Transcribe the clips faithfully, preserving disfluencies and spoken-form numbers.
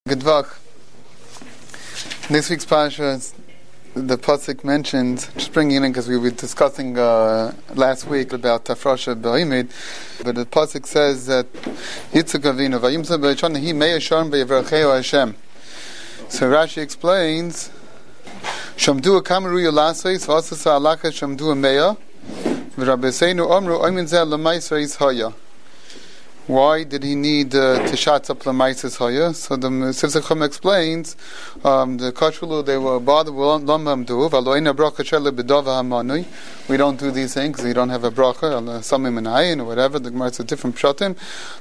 Gedvach. This week's parasha, the pasuk mentions, just bringing it in because we were discussing uh, last week about Tafrasha B'Imid, but the pasuk says that Yitzchak Avinu Vayimsa B'Yishon He Me'Yashon B'Yevracheo Hashem. So Rashi explains, Shamdu Kamaru Yolasois Vasasa Alaka Shamdu Meya V'Rabbeseinu Omru Oimin Zeh L'Maisrais Haya. Why did he need uh, to shut up the Maisis Haya? So the Sivsachim explains, um, the Kachulu, they were bothered with Lombam Duv, Aloina Bracha Shele B'Dova Hamanui. We don't do these things, we don't have a bracha, Samim and Ayin, or whatever, the Gemara is a different pshatim.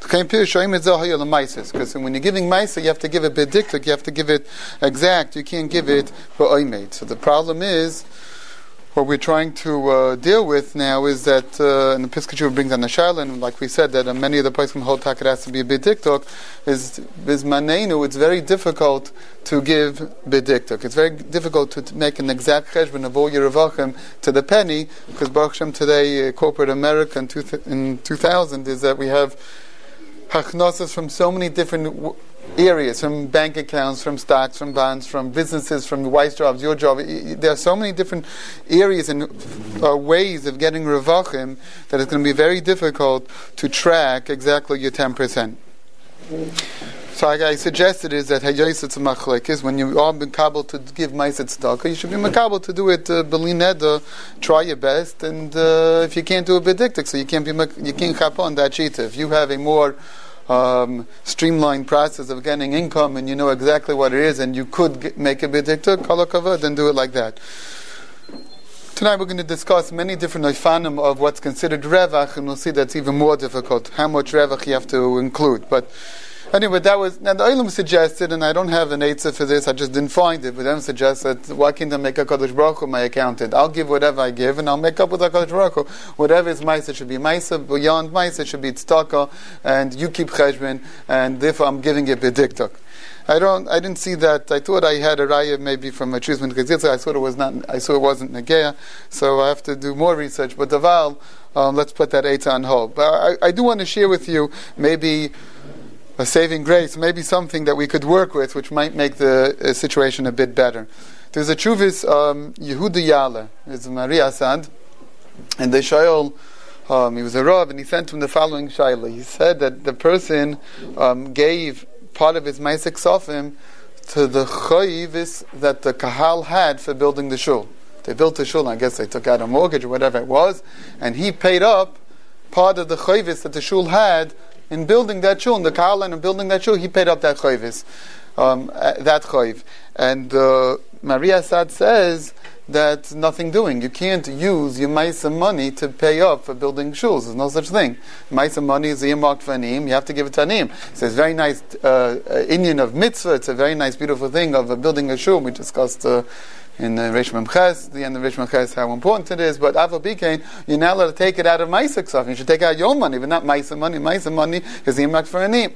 Because when you're giving Maisa, you have to give it bediktuk, you have to give it exact, you can't give it B'Oimed. So the problem is, what we're trying to uh, deal with now is that, uh, and the Piskachu brings on the Shaila, and like we said, that uh, many of the places from hold taket has to be a bidiktuk, is bizmanenu, it's very difficult to give bidiktuk. It's very difficult to, to make an exact cheshbon of all your revachim to the penny, because Baruch Hashem today, uh, corporate America in, two th- in two thousand, is that we have hachnosas from so many different w- areas, from bank accounts, from stocks, from bonds, from businesses, from your wife's jobs, your job. There are so many different areas and uh, ways of getting revachim that it's going to be very difficult to track exactly your ten percent. So like I suggested is that hayos it's a machlekes, when you are makabel to give ma'aser tzedakah, you should be makabel to do it b'li neder, try your best, and uh, if you can't do it bediktik, so you can't be you can't chap on that shita. If you have a more Um, streamlined process of getting income, and you know exactly what it is, and you could get, make a bidiktuk, kol hakavod, then do it like that. Tonight we're going to discuss many different oifanim of what's considered revach, and we'll see that's even more difficult, how much revach you have to include. But anyway, that was, now the Olam suggested, and I don't have an eitzah for this, I just didn't find it, but them suggest that why can't I make a Kadosh Baruch Hu my accountant? I'll give whatever I give, and I'll make up with a Kadosh Baruch Hu. Whatever is Maisa should be Maisa, beyond Maisa should be Tzedakah, and you keep Cheshbon, and therefore I'm giving it B'diktuk. I don't, I didn't see that, I thought I had a raya maybe from a Chizman Kazitza, I thought it was not, I saw it wasn't Nageya, so I have to do more research, but Daval, um, let's put that eitzah on hold. But I, I do want to share with you, maybe a saving grace, maybe something that we could work with, which might make the uh, situation a bit better. There's a Chuvis, um, Yehuda Yala, it's Maria Assad, and the Shail, um, he was a Rav, and he sent him the following Shaila. He said that the person um, gave part of his Maisik Sofim to the Chayivis that the Kahal had for building the shul. They built the shul, and I guess they took out a mortgage or whatever it was, and he paid up part of the Chayivis that the shul had in building that shul, in the Kahal and in building that shul, he paid up that Chayivis, um, that Chayiv. And uh, Maria Assad says that nothing doing. You can't use your Maisa money to pay up for building shuls. There's no such thing. Maisa money is earmarked for Anim. You have to give it to Anim. It's a very nice uh, Indian of mitzvah. It's a very nice, beautiful thing of uh, building a shul. We discussed uh, in uh, Reish Mem Ches, the end of Reish Mem Ches, how important it is. But Ava Bikain, you're not allowed to take it out of Maisa stuff. You should take out your money, but not Maisa money. Maisa money is earmarked for Anim.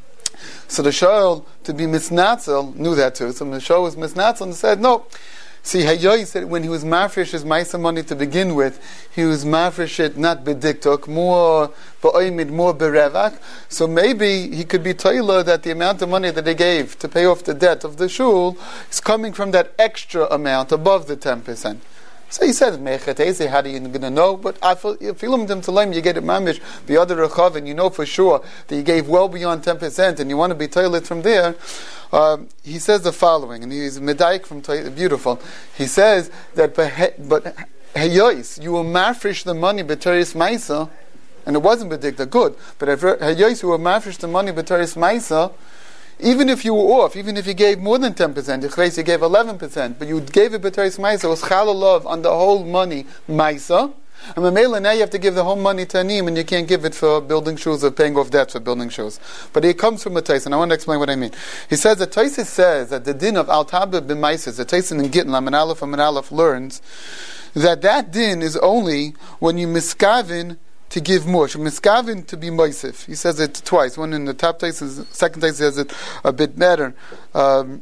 So the Shaul, to be misnatzel, knew that too. So the Shaul was misnatzel and said, no. See, Hayoy said when he was mafresh his Maisa money to begin with, he was mafresh it not bediktuk, more ba'oimid, more berevak. So maybe he could be toiler that the amount of money that he gave to pay off the debt of the shul is coming from that extra amount above the ten percent. So he said, Mechatese, how are you going to know? But I feel him to lame, you get it mamish, the other rechav, and you know for sure that you gave well beyond ten percent, and you want to be toilet from there. Um, he says the following, and he's medaik from toilet, beautiful. He says that, but hayois, you will mafresh the money b'teris maisa, and it wasn't bedikta, good, but hayois, you will mafresh the money b'teris maisa, even if you were off, even if you gave more than ten percent, you gave eleven percent, but you gave it b'teris maisa, it was chalalov on the whole money maisa, and Mamela, now you have to give the whole money to Anim, and you can't give it for building shoes or paying off debts for building shoes. But it comes from a Tais, and I want to explain what I mean. He says that Tais says that the din of Al Tabba b'maisis, the Tais in Gittin, Laman Aleph and Aleph learns that that din is only when you miskavin to give more. Miskavin to be moisif. He says it twice. One in the top Tais, the second Tais says it a bit better. Um,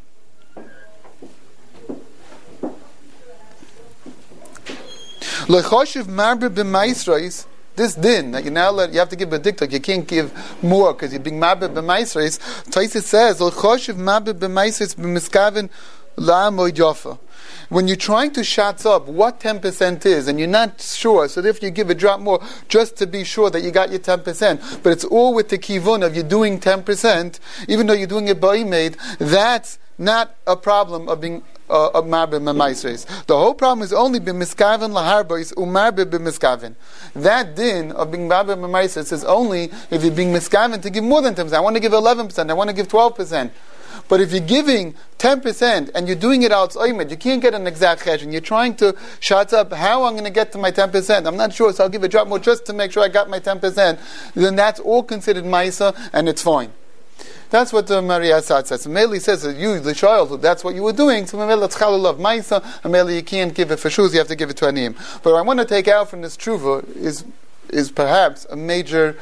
Lechoshev marbe b'maisrais this din that you now let you have to give bediktok, you can't give more because you're being mabed b'maisres. Taisus says, "Ol choshev mabed b'maisres b'miskaven la'amoid yafa." When you're trying to shots up what ten percent is, and you're not sure, so if you give a drop more, just to be sure that you got your ten percent, but it's all with the kivun of you're doing ten percent, even though you're doing it ba'imid, that's not a problem of being uh, of marbe b'maisres. The whole problem is only b'miskaven laharbois umarbe b'miskaven. That din of being marbe b'maisres is only if you're being miskaven to give more than ten percent. I want to give eleven percent, I want to give twelve percent. But if you're giving ten percent and you're doing it out oimid, you can't get an exact chesh, and you're trying to shots up how I'm going to get to my ten percent. I'm not sure, so I'll give a drop more just to make sure I got my ten percent. Then that's all considered maisa, and it's fine. That's what uh, Maria Assad says. Meli says that you, the child, that's what you were doing. So Meli, it's chalul of maisa. And Meli, you can't give it for shoes. You have to give it to aniyim. But what I want to take out from this tshuva is is perhaps a major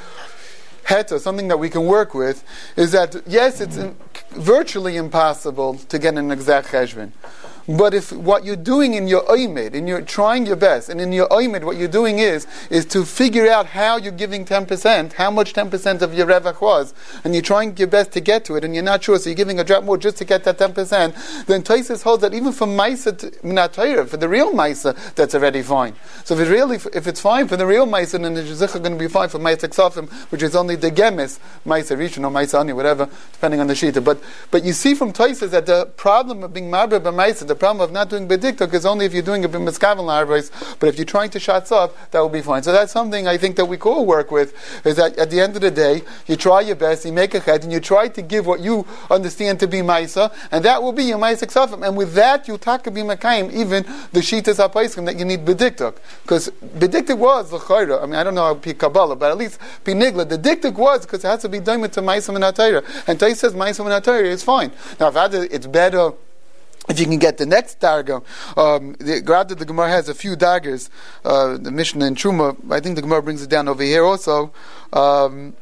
heta, something that we can work with, is that yes, it's in, virtually impossible to get an exact cheshbon. But if what you're doing in your oimid, and you're trying your best, and in your oimid what you're doing is, is to figure out how you're giving ten percent, how much ten percent of your revach was, and you're trying your best to get to it, and you're not sure, so you're giving a drop more just to get that ten percent, then Taisus holds that even for Maisa, Minatayra, for the real Maisa, that's already fine. So if it really, if it's fine for the real Maisa, then it's going to be fine for Maisa Ksafim, which is only the Gemes, Maisa Rishon or Maisa Ani, whatever, depending on the Shita. But but you see from Taisus that the problem of being Marba b'Maisa, the problem of not doing bediktok is only if you're doing it b'miskaven la'arbeis, but if you're trying to shots up, that will be fine. So that's something I think that we could all work with, is that at the end of the day, you try your best, you make a chet, and you try to give what you understand to be maisa, and that will be your maisa ksafim. And with that, you taka be makayim even the shitas hapaiskim that you need bediktok. Because bediktok was the chayra, I mean, I don't know how pi Kabbalah, but at least pi nigla, the diktok was because it has to be done to maisa minatayra. And Tais says maisa minatayra is fine. Now, if either it's better if you can get the next darga, um, the, granted the Gemara has a few daggers, uh, the Mishnah and Truma, I think the Gemara brings it down over here also. Um,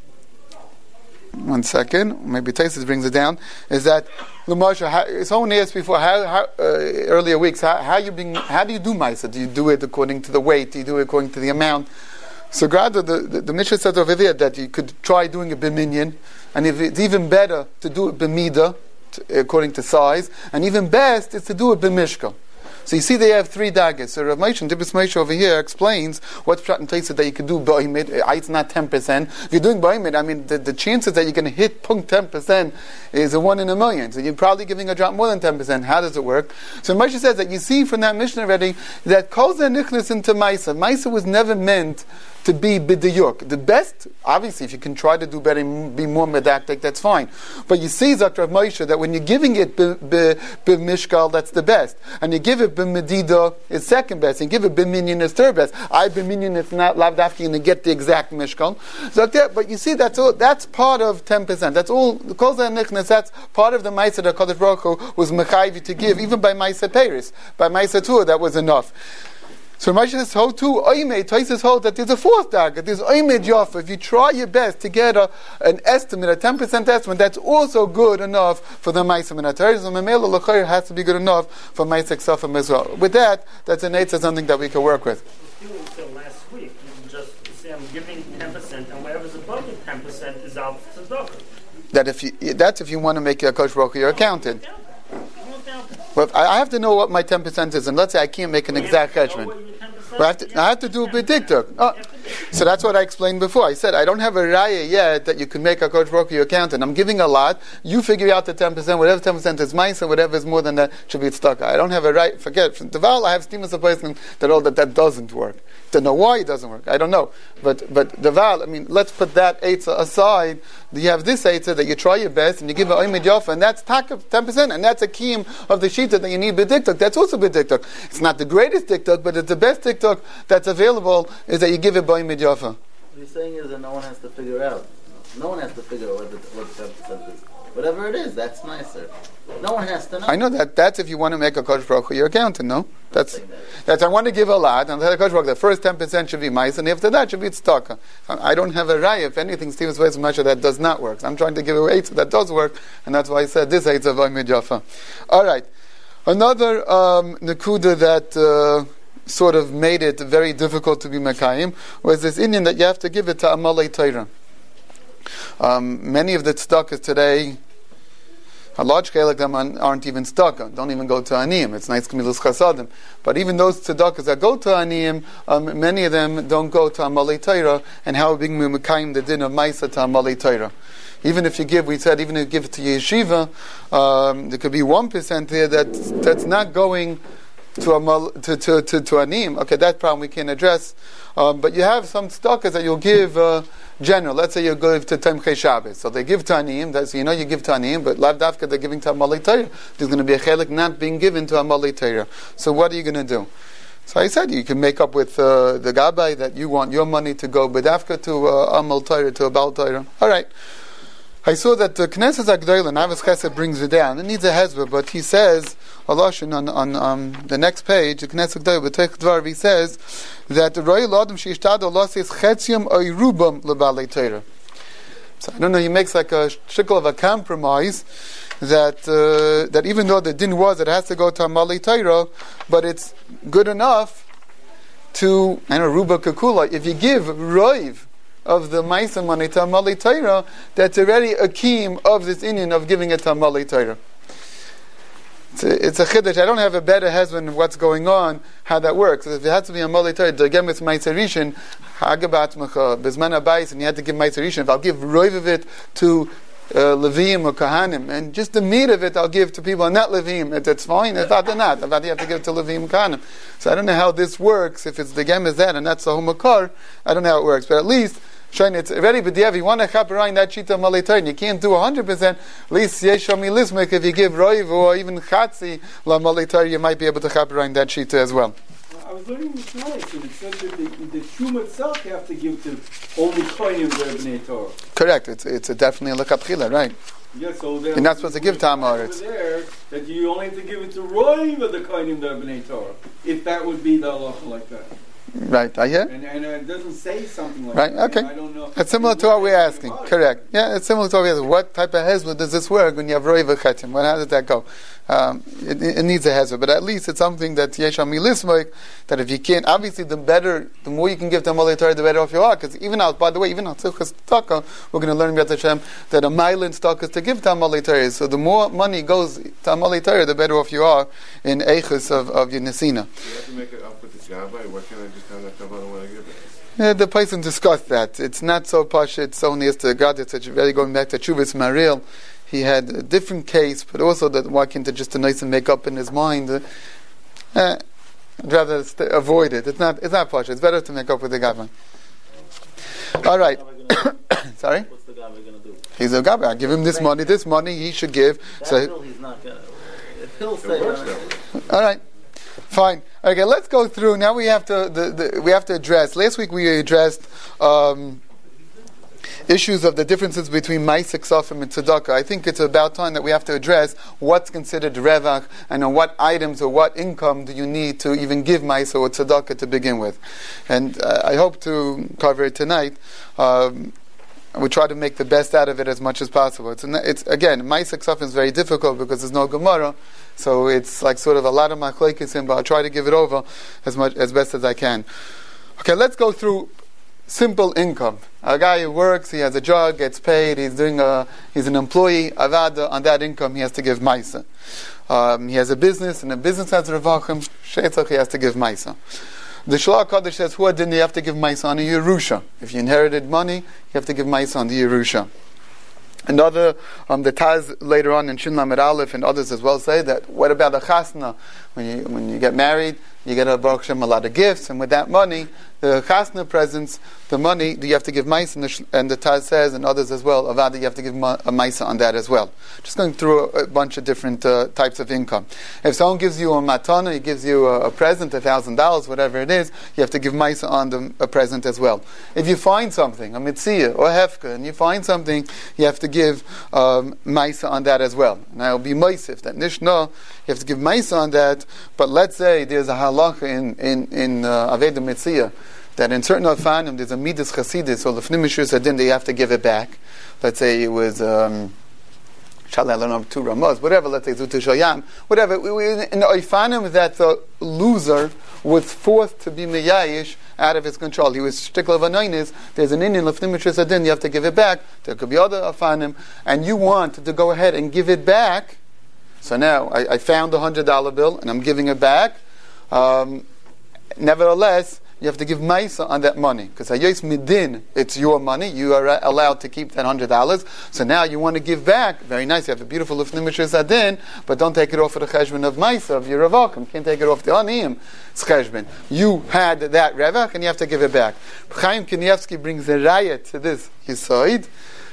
one second, maybe Taisus brings it down, is that, Lamasha, someone asked before, how, how, uh, earlier weeks, how, how, you being, how do you do Maisa? Do you do it according to the weight? Do you do it according to the amount? So granted, the, the, the Mishnah says over there that you could try doing a b'minyan, and if it's even better to do it b'midah, according to size, and even best is to do it b'mishkal. So you see they have three daggers. So Rav Moshe, Dibus Moshe over here explains what's pshat and taisa that you could do ba'imid. It's not ten percent. If you're doing ba'imid, I mean, the, the chances that you're going to hit punct ten percent is a one in a million. So you're probably giving a drop more than ten percent. How does it work? So Moshe says that you see from that Mishnah already that kol zeh nichnas into Maisa. Maisa was never meant to be bidiyuk. The best, obviously, if you can try to do better, be more medactic, that's fine. But you see, Doctor Moshe, that when you're giving it b'mishkal, that's the best. And you give it b'medida, it's second best. And you give it b'minyan, it's third best. I b'minyan, it's not lavdafki, and you get the exact mishkal. So, but you see, that's all, that's part of ten percent. That's all, kol zeh nichnas, that's part of the Maisa that Kadosh Baruch Hu was mechayvi to give, even by Maisa Peris. By Maisa Tur, that was enough. So Rashi says, hold too, Oimed, Taisus holds that there's a fourth dagger, there's Oimed Yafa. If you try your best to get a, an estimate, a ten percent estimate, that's also good enough for the Maisa Minatayr. So Memela L'chayr has to be good enough for Maisa Ksafim as well. With that, that's an eight, something that we can work with. Until last week, you can just say, I'm giving ten percent, and whatever's above the ten percent is out for tzedakah. That if you, that's if you want to make your Kosh Baruch Hu your accountant. Well, I have to know what my ten percent is, and let's say I can't make an exact judgment. But I have to, I have to do a bediktuk. Oh. So that's what I explained before. I said, I don't have a raya yet that you can make a Kosh Baruch Hu your accountant. I'm giving a lot. You figure out the ten percent. Whatever ten percent is mine, and whatever is more than that should be stuck. I don't have a right. Forget. From Deval, I have steamers of placement that all that that doesn't work. To know why it doesn't work, I don't know. But but Deval, I mean, let's put that eitzah aside. You have this eitzah that you try your best and you give an oimid yafa, and that's tak of ten percent, and that's a kiyum of the shita that you need bediktuk. That's also bediktuk. It's not the greatest diktuk, but it's the best diktuk that's available. Is that you give it by oimid yafa. What you're saying is that no one has to figure out. No one has to figure out what the, what the ten percent is. Whatever it is, that's nicer. No one has to know. I know that. That's if you want to make a Kosh Baruch Hu your accountant, no? That's, that's I want to give a lot, and the Kosh Baruch Hu, the first ten percent should be mice, and after that should be tzedakah. I don't have a raya. If anything, Stephen's way is much that does not work. So I'm trying to give away eight that does work, and that's why I said this eight of Oimid Yafa. All right. Another um, nekuda that uh, sort of made it very difficult to be Mekayim was this Indian that you have to give it to Amalei Torah. Um, many of the tzedakahs today, a large scale like them aren't even tzedakah, don't even go to aniyim. It's nice Gemilas Chasadim. But even those tzedakahs that go to aniyim, um, many of them don't go to Amalei Torah, and how being Mekayim the din of Maisa to Amalei Torah. Even if you give, we said, even if you give it to yeshiva, um, there could be one percent there that's, that's not going to a to to to, to anim. Okay, that problem we can address. Um, but you have some tzedakahs that you'll give uh, general. Let's say you give to Tomchei Shabbos, so they give to anim. That's, you know, you give to anim, but lav dafka they're giving to Amalei Torah. There's going to be a chelik not being given to Amalei Torah. So what are you going to do? So I said you can make up with uh, the gabbai that you want your money to go bedafka to uh, Amal Torah, to a Baal Torah. All right. I saw that the Knesset HaGedolah, Navas Chesed brings it down. It needs a hezbollah, but he says, Allah on, on um, the next page, the Knesset HaGedolah, B'teich Dvar, he says that the Royal Adam Sheishtad Allah says Chetzium Oirubam L'Balei Torah. So I don't know, he makes like a shikl of a compromise that uh, that even though the din was it has to go to Amalei Torah, but it's good enough to, I don't know, Ruba Kakula, if you give Roiv of the Maisa money to Amalei Torah, that's already a keem of this Indian of giving it to Amalei Torah. It's a, it's a chiddush. I don't have a better husband of what's going on, how that works. If it has to be Amalei Torah, to again with Maisa Rishon, Hagabat Mecha, Bezman Abayis, and you had to give Maisa Rishon, if I'll give roiv of it to uh, Leviim or Kahanim, and just the meat of it I'll give to people, and not Leviim, if that's fine, if not, they're not. If not, you have to give it to Leviim and Kahanim. So I don't know how this works, if it's the gem is that, and that's the Homakar, I don't know how it works, but at least, Shine, it's already b'diav. You want to chaperine that shita Amalei Torah, you can't do a hundred percent. At least yeshami lismek. If you give roiv or even chatzi la Amalei Torah, you might be able to chaperine that shita as well. I was learning this night, and it said that the, the shum itself you have to give to only kohenim b'nei Torah. Correct. It's it's a definitely a lekapchila, right? Yeah, so then you're not supposed to give tam haaretz. There, that you only have to give it to roiv of the kohenim b'nei Torah, if that would be the halacha like that. Right, I hear. And, and it doesn't say something like right, that. Okay. I don't know. It's similar to what we're asking. Correct. Yeah, it's similar to what we're asking. What type of hezbollah does this work when you have roiv v'chetim? How does that go? Um, it, it needs a hezbollah, but at least it's something that yesham milismoik, that if you can't, obviously the better, the more you can give to Amalei Torah, the better off you are. Because even out, by the way, even out Tzilchas Taka, we're going to learn about Hashem that a mile stock is to give to Amalei Torah. So the more money goes to Amalei Torah, the better off you are in eichus of of your nesina. You have to make it up with the gabbai. Why can't I just have that gabbai when I give it? Yeah, the person discussed that. It's not so posh, it's so near to God. It's very going back to Chuvas Maril. He had a different case, but also that why can't it just a nice and make up in his mind? Uh, I'd rather st- avoid it. It's not It's not posh. It's better to make up with the Gavin. All right. Sorry? What's the Gavin going to do? He's a Gavin. I give him this money. This money he should give. That so bill he's not going to. If he'll say that. All right. Fine. Okay, let's go through. Now we have to the, the, we have to address. Last week we addressed um, issues of the differences between Ma'aseh Ksafim and Tzedakah. I think it's about time that we have to address what's considered Revach and on what items or what income do you need to even give Ma'aseh or Tzedakah to begin with. And uh, I hope to cover it tonight. Um, we try to make the best out of it as much as possible. It's, it's again, Ma'aseh Ksafim is very difficult because there's no Gemara. So it's like sort of a lot of machlekes, but I'll try to give it over as much as best as I can. Okay, let's go through simple income. A guy who works, he has a job, gets paid, he's doing a, he's an employee. Avada, on that income, he has to give ma'isa. Um, he has a business, and the business has revachim. Sheitzach, he has to give ma'isa. The Shlach Kodesh says, "Who didn't you have to give ma'isa on a Yerusha? If you inherited money, you have to give ma'isa on the Yerusha." Another, um, the Taz later on in Shin Lamed Aleph and others as well say that what about the chasna? When you when you get married, you get a Baruch Hashem a lot of gifts, and with that money, the chasna presents, the money, you have to give ma'isa, and the, and the Taz says, and others as well, avada, you have to give ma, a ma'isa on that as well. Just going through a, a bunch of different uh, types of income. If someone gives you a matana, he gives you a, a present, a thousand dollars, whatever it is, you have to give ma'isa on the, a present as well. If you find something, a mitzvah or a hefka, and you find something, you have to give um, ma'isa on that as well. Now it'll be ma'isif, that nishna, you have to give ma'isa on that, but let's say there's a halacha in, in, in uh, Aveda Mitzvah, that in certain Alfanim there's a Midas Chasidis, so the Fnim Mishur Sadin, they have to give it back. Let's say it was um, Shalom two Ramos, whatever, let's say Zutu Shayam, whatever. We, we, in the Oifanim that the loser was forced to be Meyayish out of his control. He was Shtikla Vanoinis, there's an Indian Lefnimitris Adin, you have to give it back. There could be other Oifanim, and you want to go ahead and give it back. So now, I, I found a one hundred dollar bill, and I'm giving it back. Um, nevertheless, you have to give Maisa on that money. Because Hayos Midin, it's your money. You are allowed to keep that one hundred dollars. So now you want to give back. Very nice. You have a beautiful Lifnim Mishras Adin, but don't take it off of the Cheshbon of Maisa, of your Revach. You can't take it off the Aniyim. It's Cheshbon. You had that Revach, and you have to give it back. Chaim Kanievsky brings a riot to this Yisoid.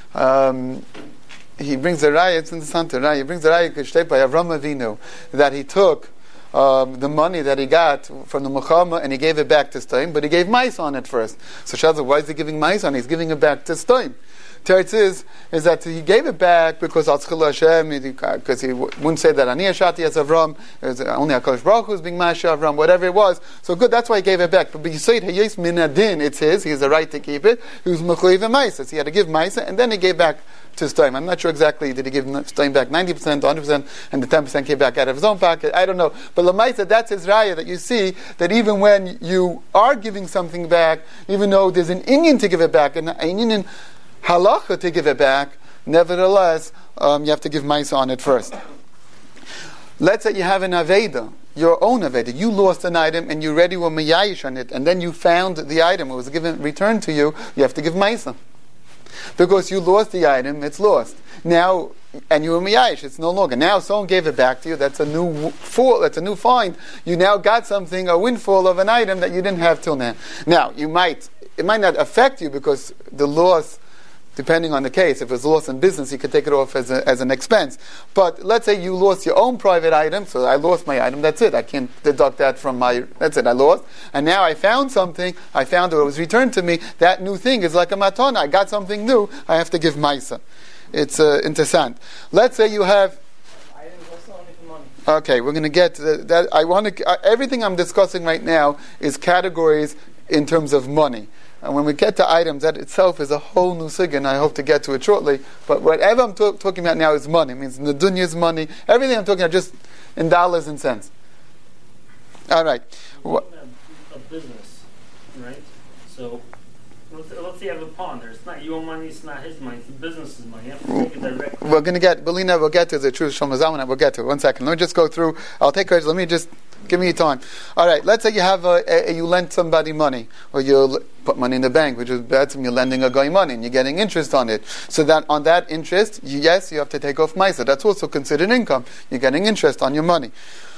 Um, he brings a riot, it's interesting, right? He brings a riot by Avram Avinu, that he took Um, the money that he got from the Muhammad and he gave it back to Stoim, but he gave mice on it first. So Shazah, why is he giving mice on it? He's giving it back to Stoim. Teretz is, is that he gave it back because Atzchil Hashem, because he wouldn't say that Ani Ashati as Avram, it was only HaKadosh Baruch Hu was being Masha Avram, whatever it was. So good, that's why he gave it back. But you say it, Hayes Minadin, it's his, he has the right to keep it. He was Mechuyev Maisa, he had to give Maisa, and then he gave back to Stoim. I'm not sure exactly, did he give Stoim back ninety percent, one hundred percent, and the ten percent came back out of his own pocket? I don't know. But Lamaisa, that's his raya, that you see that even when you are giving something back, even though there's an Indian to give it back, and an Indian halacha to give it back, nevertheless, um, you have to give Maisa on it first. Let's say you have an Aveda, your own Aveda. You lost an item and you already were Mayayish on it, and then you found the item, it was given, returned to you, you have to give Maisa. Because you lost the item, it's lost. Now, and you were Miyayish, it's no longer. Now someone gave it back to you, that's a new fall, that's a new find. You now got something, a windfall of an item that you didn't have till now. Now, you might, it might not affect you because the loss, depending on the case, if it's loss in business, you could take it off as, a, as an expense. But let's say you lost your own private item, so I lost my item, that's it. I can't deduct that from my, that's it, I lost. And now I found something, I found it was returned to me, that new thing is like a matana, I got something new, I have to give Maisa. It's uh, interessant. Let's say you have... Okay, we're going to get uh, that. I want to. Uh, everything I'm discussing right now is categories in terms of money. And when we get to items, that itself is a whole new sig, and I hope to get to it shortly. But whatever I'm to- talking about now is money. It means the dunya's money. Everything I'm talking about just in dollars and cents. All right. Wha- a business, right? So let's, let's say you have a pawn there. It's not your money. It's not his money. It's the business's money. You have to take it directly. We're going to get, Belina, we'll get to the truth. Shlomo Zalman, we'll get to it. One second. Let me just go through. I'll take courage. Let me just give me time. All right. Let's say you have a, a, you lend somebody money, or you put money in the bank, which is bad. You're lending a guy money, and you're getting interest on it. So that on that interest, you, yes, you have to take off Maisa. That's also considered income. You're getting interest on your money.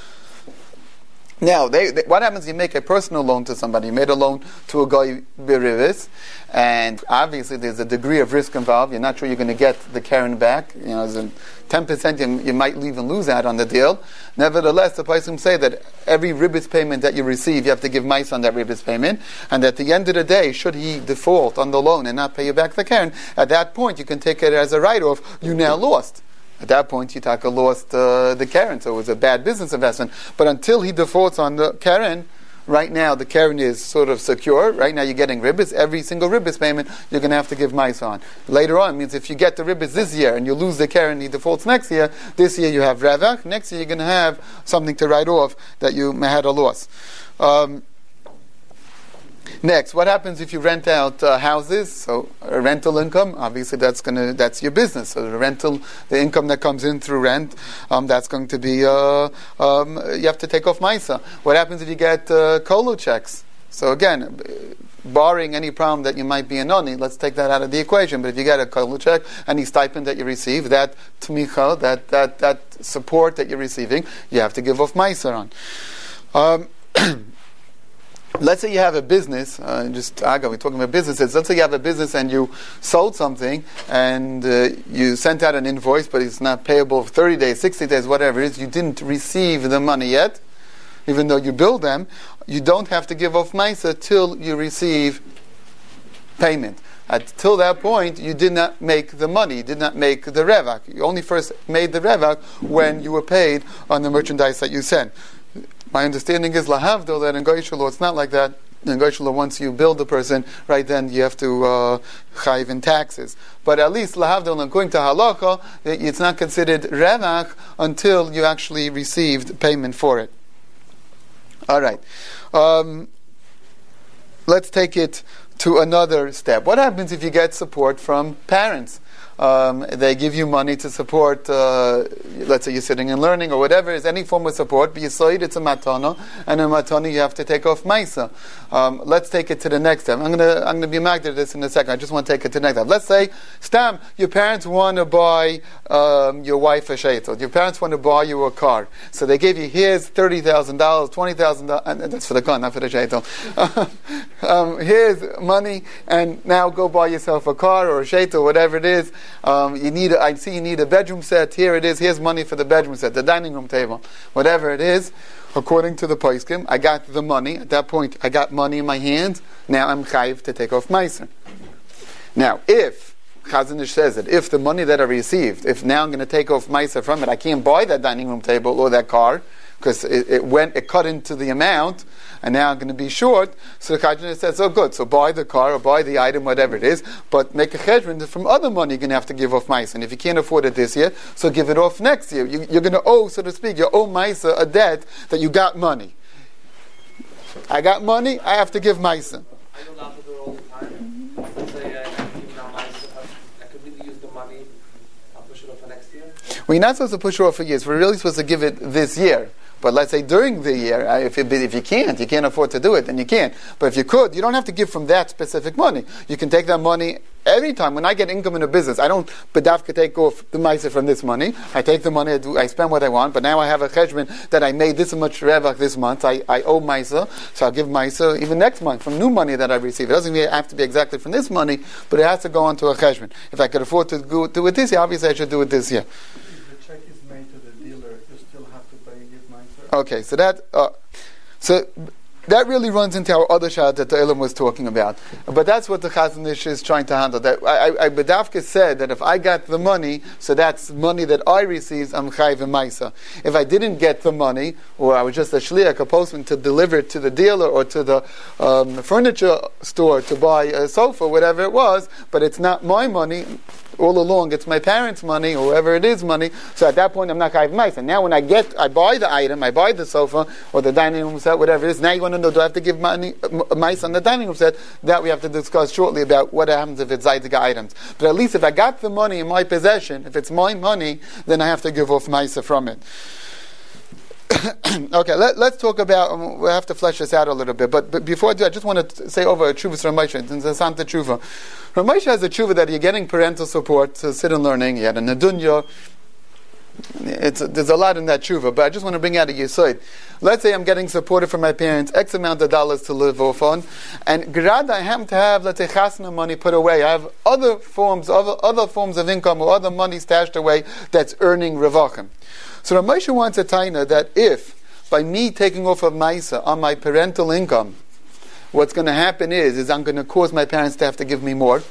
Now, they, they, what happens if you make a personal loan to somebody? You made a loan to a guy birivis, and obviously there's a degree of risk involved. You're not sure you're going to get the Karen back. You know, there's a ten percent you, you might even lose out on the deal. Nevertheless, the Paisim say that every ribis payment that you receive, you have to give mice on that ribis payment, and at the end of the day, should he default on the loan and not pay you back the Karen, at that point you can take it as a write-off. You now lost. At that point, Yitaka lost uh, the Karen, so it was a bad business investment. But until he defaults on the Karen, right now the Karen is sort of secure. Right now you're getting ribbis. Every single ribbis payment you're going to have to give mice on. Later on, means if you get the ribbis this year and you lose the Karen, he defaults next year, this year you have Revach, next year you're going to have something to write off that you had a loss. Um, Next, what happens if you rent out uh, houses? So, uh, rental income, obviously that's gonna that's your business. So the rental, the income that comes in through rent, um, that's going to be uh, um, you have to take off Maisa. What happens if you get uh, colo checks? So again, barring any problem that you might be a noni, let's take that out of the equation. But if you get a colo check, any stipend that you receive, that tmicha, that that that support that you're receiving, you have to give off Maisa on. Um, Let's say you have a business, uh, just Aga, we're talking about businesses. Let's say you have a business and you sold something and uh, you sent out an invoice, but it's not payable for thirty days, sixty days, whatever it is. You didn't receive the money yet, even though you billed them. You don't have to give off Maisa till you receive payment. Until that point, you did not make the money, you did not make the Revach. You only first made the Revach when you were paid on the merchandise that you sent. My understanding is lahavdil that in Goyish law it's not like that. negotiable once you build the person, right then you have to uh, chayiv in taxes. But at least lahavdil, according to halacha, it's not considered revach until you actually received payment for it. All right. Um, let's take it to another step. What happens if you get support from parents? Um, they give you money to support, uh, let's say you're sitting and learning or whatever, is any form of support, but you saw it, it's a matana, and a matana you have to take off maisa. Um, let's take it to the next step. I'm going to I'm going to be magd at this in a second. I just want to take it to the next step. Let's say, Stam, your parents want to buy um, your wife a sheitel. Your parents want to buy you a car. So they gave you, here's thirty thousand dollars, twenty thousand dollars, and that's for the car, not for the sheitel. um, here's money, and now go buy yourself a car or a sheitel, whatever it is. Um, you need. A, I see you need a bedroom set. Here it is. Here's money for the bedroom set, the dining room table, whatever it is. According to the poskim, I got the money. At that point, I got money in my hands. Now I'm chayiv to take off meiser. Now, if Chazon Ish says that if the money that I received, if now I'm going to take off meiser from it, I can't buy that dining room table or that car because it, it went, it cut into the amount, and now I'm going to be short. So the Chazon Ish says, "Oh, good. So buy the car or buy the item, whatever it is, but make a cheshbon from other money you're going to have to give off meiser. And if you can't afford it this year, so give it off next year. You, you're going to owe, so to speak, you owe meiser a debt that you got money. I got money. I have to give meiser." I don't have to do it all the time. Let's say I have to give now meiser. I could really use the money. I'll push it off for next year. Well, you're not supposed to push it off for years. We're really supposed to give it this year. But let's say during the year, uh, if, it, if you can't, you can't afford to do it, then you can't. But if you could, you don't have to give from that specific money. You can take that money every time. When I get income in a business, I don't bedavka take off the meiser from this money. I take the money, I, do, I spend what I want, but now I have a cheshbon that I made this much revach this month. I, I owe meiser, so I'll give meiser even next month from new money that I receive. It doesn't have to be exactly from this money, but it has to go onto a cheshbon. If I could afford to go, do it this year, obviously I should do it this year. Okay, so that uh, so that really runs into our other shad that the Elam was talking about. But that's what the Chazon Ish is trying to handle. That I, I, Bedavka said that if I got the money, so that's money that I received, I'm chayiv in maisa. If I didn't get the money, or I was just a shliach, a postman to deliver it to the dealer or to the um, furniture store to buy a sofa, whatever it was, but it's not my money. All along, it's my parents' money, or whoever it is money. So at that point, I'm not chayiv meiser. Now, when I get, I buy the item, I buy the sofa or the dining room set, whatever it is. Now you want to know, do I have to give money, meiser on the dining room set? That we have to discuss shortly about what happens if it's zaydige items. But at least if I got the money in my possession, if it's my money, then I have to give off meiser from it. Okay, let, let's talk about, um, we'll have to flesh this out a little bit, but, but before I do, I just want to say over a Tshuvas Ramosha, it's a Santa Tshuva. Ramosha has a Tshuva that you're getting parental support to sit and learning, you had a Nadunya, it's, there's a lot in that Tshuva, but I just want to bring out a Yesod. Let's say I'm getting supported from my parents, X amount of dollars to live off on, and grad I happen to have, let's say, chasna money put away. I have other forms, other, other forms of income or other money stashed away that's earning revachim. So Ramosha wants a taina that if, by me taking off of maisa on my parental income, what's going to happen is, is I'm going to cause my parents to have to give me more.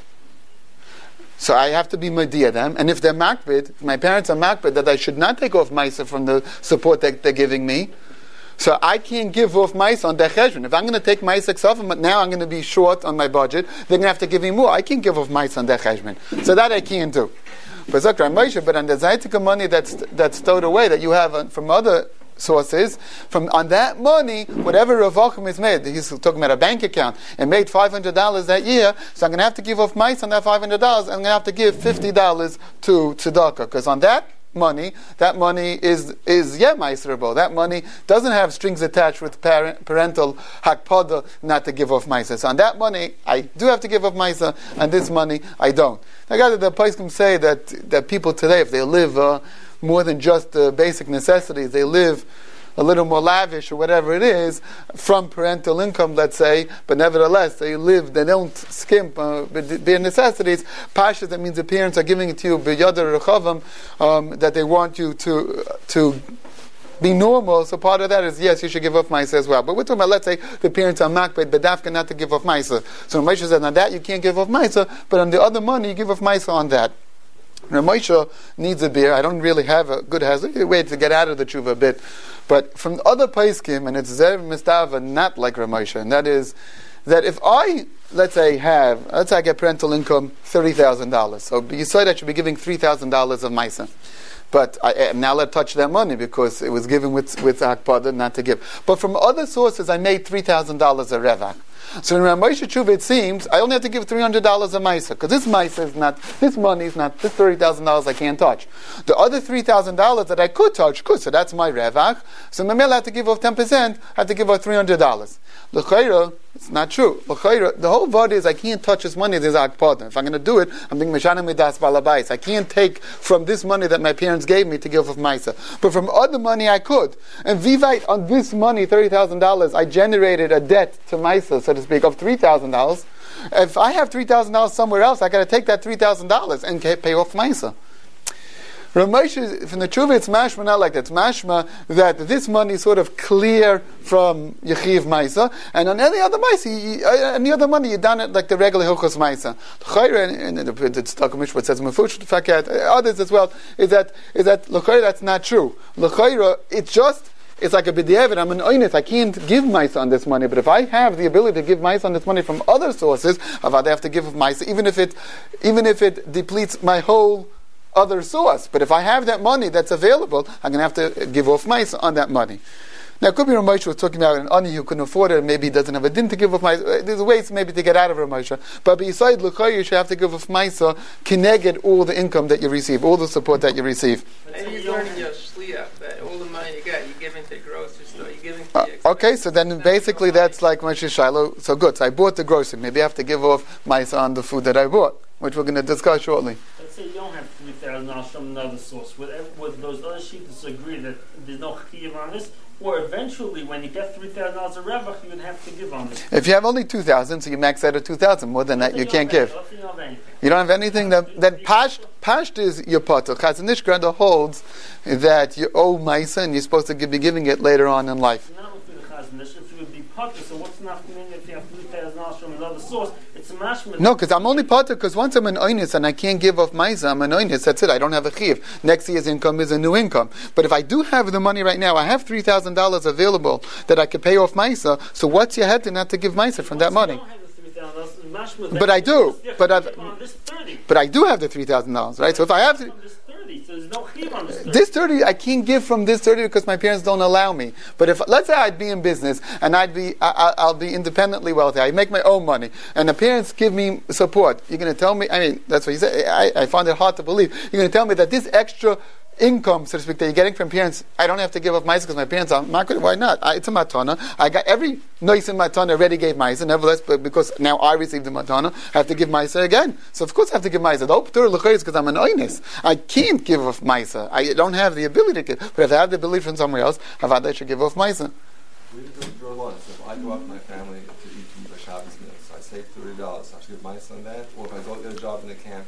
So I have to be media them. And if they're makbid, if my parents are makbid, that I should not take off maisa from the support that they're giving me. So I can't give off maisa on their cheshbon. If I'm going to take maisa ksafim, but now I'm going to be short on my budget, they're going to have to give me more. I can't give off maisa on their cheshbon. So that I can't do. But on the zaytika money that's that's stowed away that you have from other sources, from on that money, whatever revachim is made, he's talking about a bank account, and made five hundred dollars that year, so I'm going to have to give off mice on that five hundred dollars, and I'm going to have to give fifty dollars to tzedakah, because on that money, that money is is yeah meiserable. That money doesn't have strings attached with parent, parental hakpada not to give off meiser. So on that money, I do have to give off meiser, and this money I don't. I got the poskim say that that people today, if they live uh, more than just the basic necessities, they live a little more lavish or whatever it is from parental income, let's say, but nevertheless they live, they don't skimp uh, bare necessities. Pasha, that means the parents are giving it to you b'yadar rechavam, um, that they want you to to be normal. So part of that is, yes, you should give off maisa as well. But we're talking about, let's say the parents are makbid, but dafka not to give off maisa. So Moshe says, on that you can't give off maisa, but on the other money you give off maisa on that. Now Moshe needs a beer. I don't really have a good hazard. Wait to get out of the tshuva a bit. But from other Paiskim, and it's Zev Mistava, not like Ramosha, and that is that if I, let's say, have, let's say I get parental income thirty thousand dollars. So you said I should be giving three thousand dollars of Maisa. But I am now let touch that money because it was given with with Akpada, not to give. But from other sources, I made three thousand dollars of Revach. So in Ramosha Tshuva, it seems I only have to give three hundred dollars of Maisa, because this Maisa is not, this money is not, this thirty thousand dollars I can't touch. The other three thousand dollars that I could touch, good, so that's my Revach. So Mamela had to give off ten percent, I have to give off three hundred dollars. L'chayra, it's not true. L'chayra, the whole vod is I can't touch this money, there's Akpada. If I'm going to do it, I'm being Meshana Midas Balabais. I can't take from this money that my parents gave me to give off Maisa. But from other money I could. And Vivite, on this money, thirty thousand dollars, I generated a debt to Maisa, so to speak, of three thousand dollars. If I have three thousand dollars somewhere else, I got to take that three thousand dollars and pay off Maisa. Ramosha, from the Tshuva, it's mashma not like that. It's mashma that this money is sort of clear from Yechiv Maisa, and on any other Maisa, any other money, you done it like the regular Hilchos Maisa. And the Tzedakah Mishpat says, Mefush Fakat, others as well, is that, is that, L'chayra, that's not true. L'chayra, it's just, it's like a b'diavad. I'm an oinus. I can't give Maisa on this money. But if I have the ability to give Maisa on this money from other sources, I'd have to give Maisa, even if it, even if it depletes my whole other source. But if I have that money that's available, I'm going to have to give off Maisa on that money. Now, it could be Ramosha was talking about an ani who couldn't afford it, and maybe he doesn't have a din to give off Maisa. There's ways maybe to get out of Ramosha. But beside L'chayr, you should have to give off Maisa, kineged all the income that you receive, all the support that you receive. Maybe you're learning your shliach, that all the money you get, you're giving to the grocery store, you're giving to Uh, the okay, so then basically that's like Moshe Shiloh. So good, so I bought the grocery. Maybe I have to give off Maisa on the food that I bought, which we're going to discuss shortly. Let's say you don't have three thousand dollars from another source. Would, would those other sheets agree that there's no chiyuv on this? Or eventually, when you get three thousand dollars of revach, you would have to give on this. If you have only two thousand, so you max out at two thousand. More than that, you can't give. You don't have anything. You don't have anything that that pasht pasht is your potter. Chazon Ish Granda holds that you owe Maisa and you're supposed to be giving it later on in life. Not with the Chazon Ish, if you would be potter, so what's not mean if you have three thousand dollars from another source? It's a mashma. No, because I'm only potter because once I'm an oinus and I can't give off Maisa, I'm an oinus. That's it. I don't have a chiv. Next year's income is a new income. But if I do have the money right now, I have three thousand dollars available that I could pay off Maisa. So what's your head to not to give Maisa from that money? But I do. But I've. But I do have the three thousand dollars, right? So if I have to. So there's no chiv on this thirty. This thirty, I can't give from this thirty because my parents don't allow me. But if, let's say I'd be in business and I'd be, I, I'll be independently wealthy. I make my own money, and the parents give me support. You're going to tell me? I mean, that's what you say. I, I find it hard to believe. You're going to tell me that this extra income, so to speak, that you're getting from parents, I don't have to give up Maisa because my parents are not good. Why not? I, it's a matana. I got every noise in matana already gave Maisa. Nevertheless, but because now I received the matana, I have to give Maisa again. So of course I have to give Maisa. The optur l'chayr is because I'm an oinus. I can't give off Maisa. I don't have the ability to give. But if I have the ability from somewhere else, Avad I should give off Maisa. We just draw lines. If I go out with my family to eat a Shabbos meal, so I save thirty dollars. I should give Maisa on that, or if I go get a job in the camp.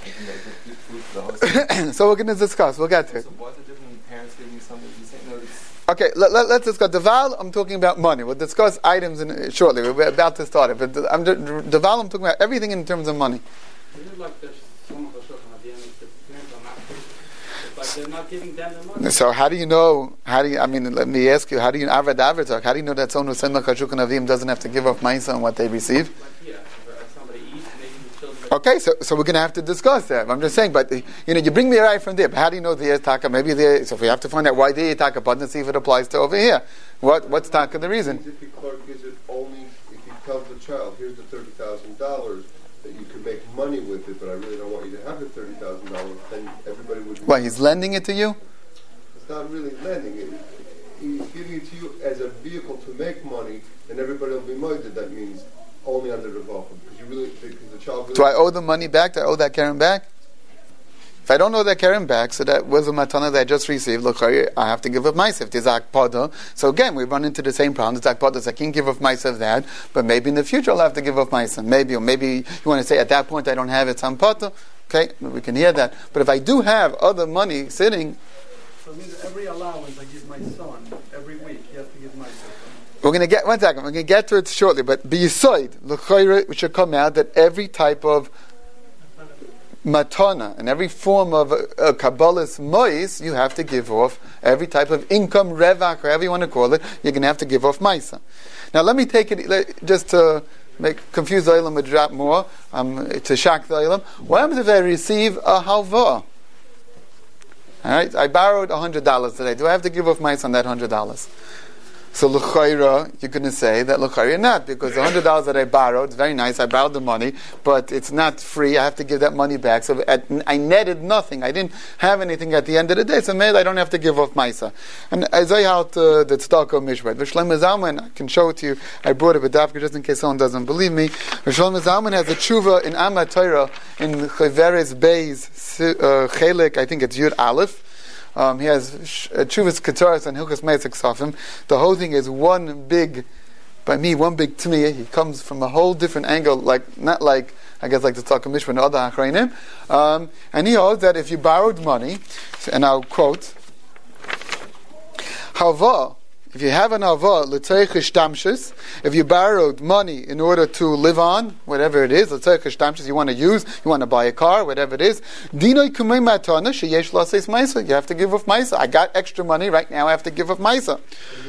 So we're going to discuss. We'll get to it. So why the different parents giving you something? You say, no, it's Okay, let, let, let's discuss. Deval, I'm talking about money. We'll discuss items in, uh, shortly. We're about to start it. But the, I'm, Deval, I'm talking about everything in terms of money. Is it like there's so much at the end of the parents are not it's like they're not giving them the money? So how do you know, how do you, I mean, let me ask you, how do you, Avad Avatar, how do you know that someone who sent L'Chashuk and Avim doesn't have to give up Maisa on what they receive? Like here, if somebody eats, maybe the children... Okay, so so we're going to have to discuss that. I'm just saying, but you know, you bring me right from there. But how do you know the taka? Maybe the so if we have to find out why the taka, but let's see if it applies to over here. What what's taka the reason? If your clerk gives it only if he tells the child, "Here's the thirty thousand dollars that you can make money with it, but I really don't want you to have the thirty thousand dollars." Then everybody would. Why he's lending it to you? It's not really lending it. He's giving it to you as a vehicle to make money, and everybody will be moided. That means only under the Vachim, because you really because the child. Really Do I owe the money back? Do I owe that Karen back? If I don't owe that Karen back, so that was a matana that I just received, look, I have to give up myself. There's akpada. So again, we run into the same problem. There's akpada, so I can't give up myself that, but maybe in the future I'll have to give up myself. Maybe, or maybe you want to say at that point I don't have it, some pata. Okay, we can hear that. But if I do have other money sitting, So it means every allowance I give my son, every week, he has to give my son. we're going to get, one second, we're going to get to it shortly, but beside, l'chayre, it should come out that every type of matana, and every form of a, a Kabbalah's mois, you have to give off every type of income, revach, or however you want to call it, you're going to have to give off maisa. Now let me take it, let, just to make confuse the Olam a drop more, um, to shock the Olam. What happens if I receive a halva? Alright, I borrowed one hundred dollars today. Do I have to give off maisa on that one hundred dollars? So l'chayra, you're going to say that l'chayra not, because the one hundred dollars that I borrowed, it's very nice, I borrowed the money, but it's not free, I have to give that money back. So at, I netted nothing, I didn't have anything at the end of the day, so maybe I don't have to give off maisa. And as I out uh, the tzedakah mishpat, V'shlomo Zalman, I can show it to you, I brought it with Dafka just in case someone doesn't believe me. V'shlomo Zalman has a tshuva in Amat Torah, in Chaveres Beis, uh, Chelik, I think it's Yud Aleph. Um, he has Chuvas Kataras and Hilchas Meisik Sofim. The whole thing is one big, by me, one big Tmiya. He comes from a whole different angle, like not like, I guess like the Tzedakah Mishpat and other Achrayim. Um, and he holds that if you borrowed money, and I'll quote, Hava, if you have an hava, l'tzarech hishtamshus, if you borrowed money in order to live on, whatever it is, l'tzarech hishtamshus, you want to use, you want to buy a car, whatever it is, dinoi kumei matana sheyesh laseis maisa, you have to give off maisa. I got extra money, right now I have to give off maisa.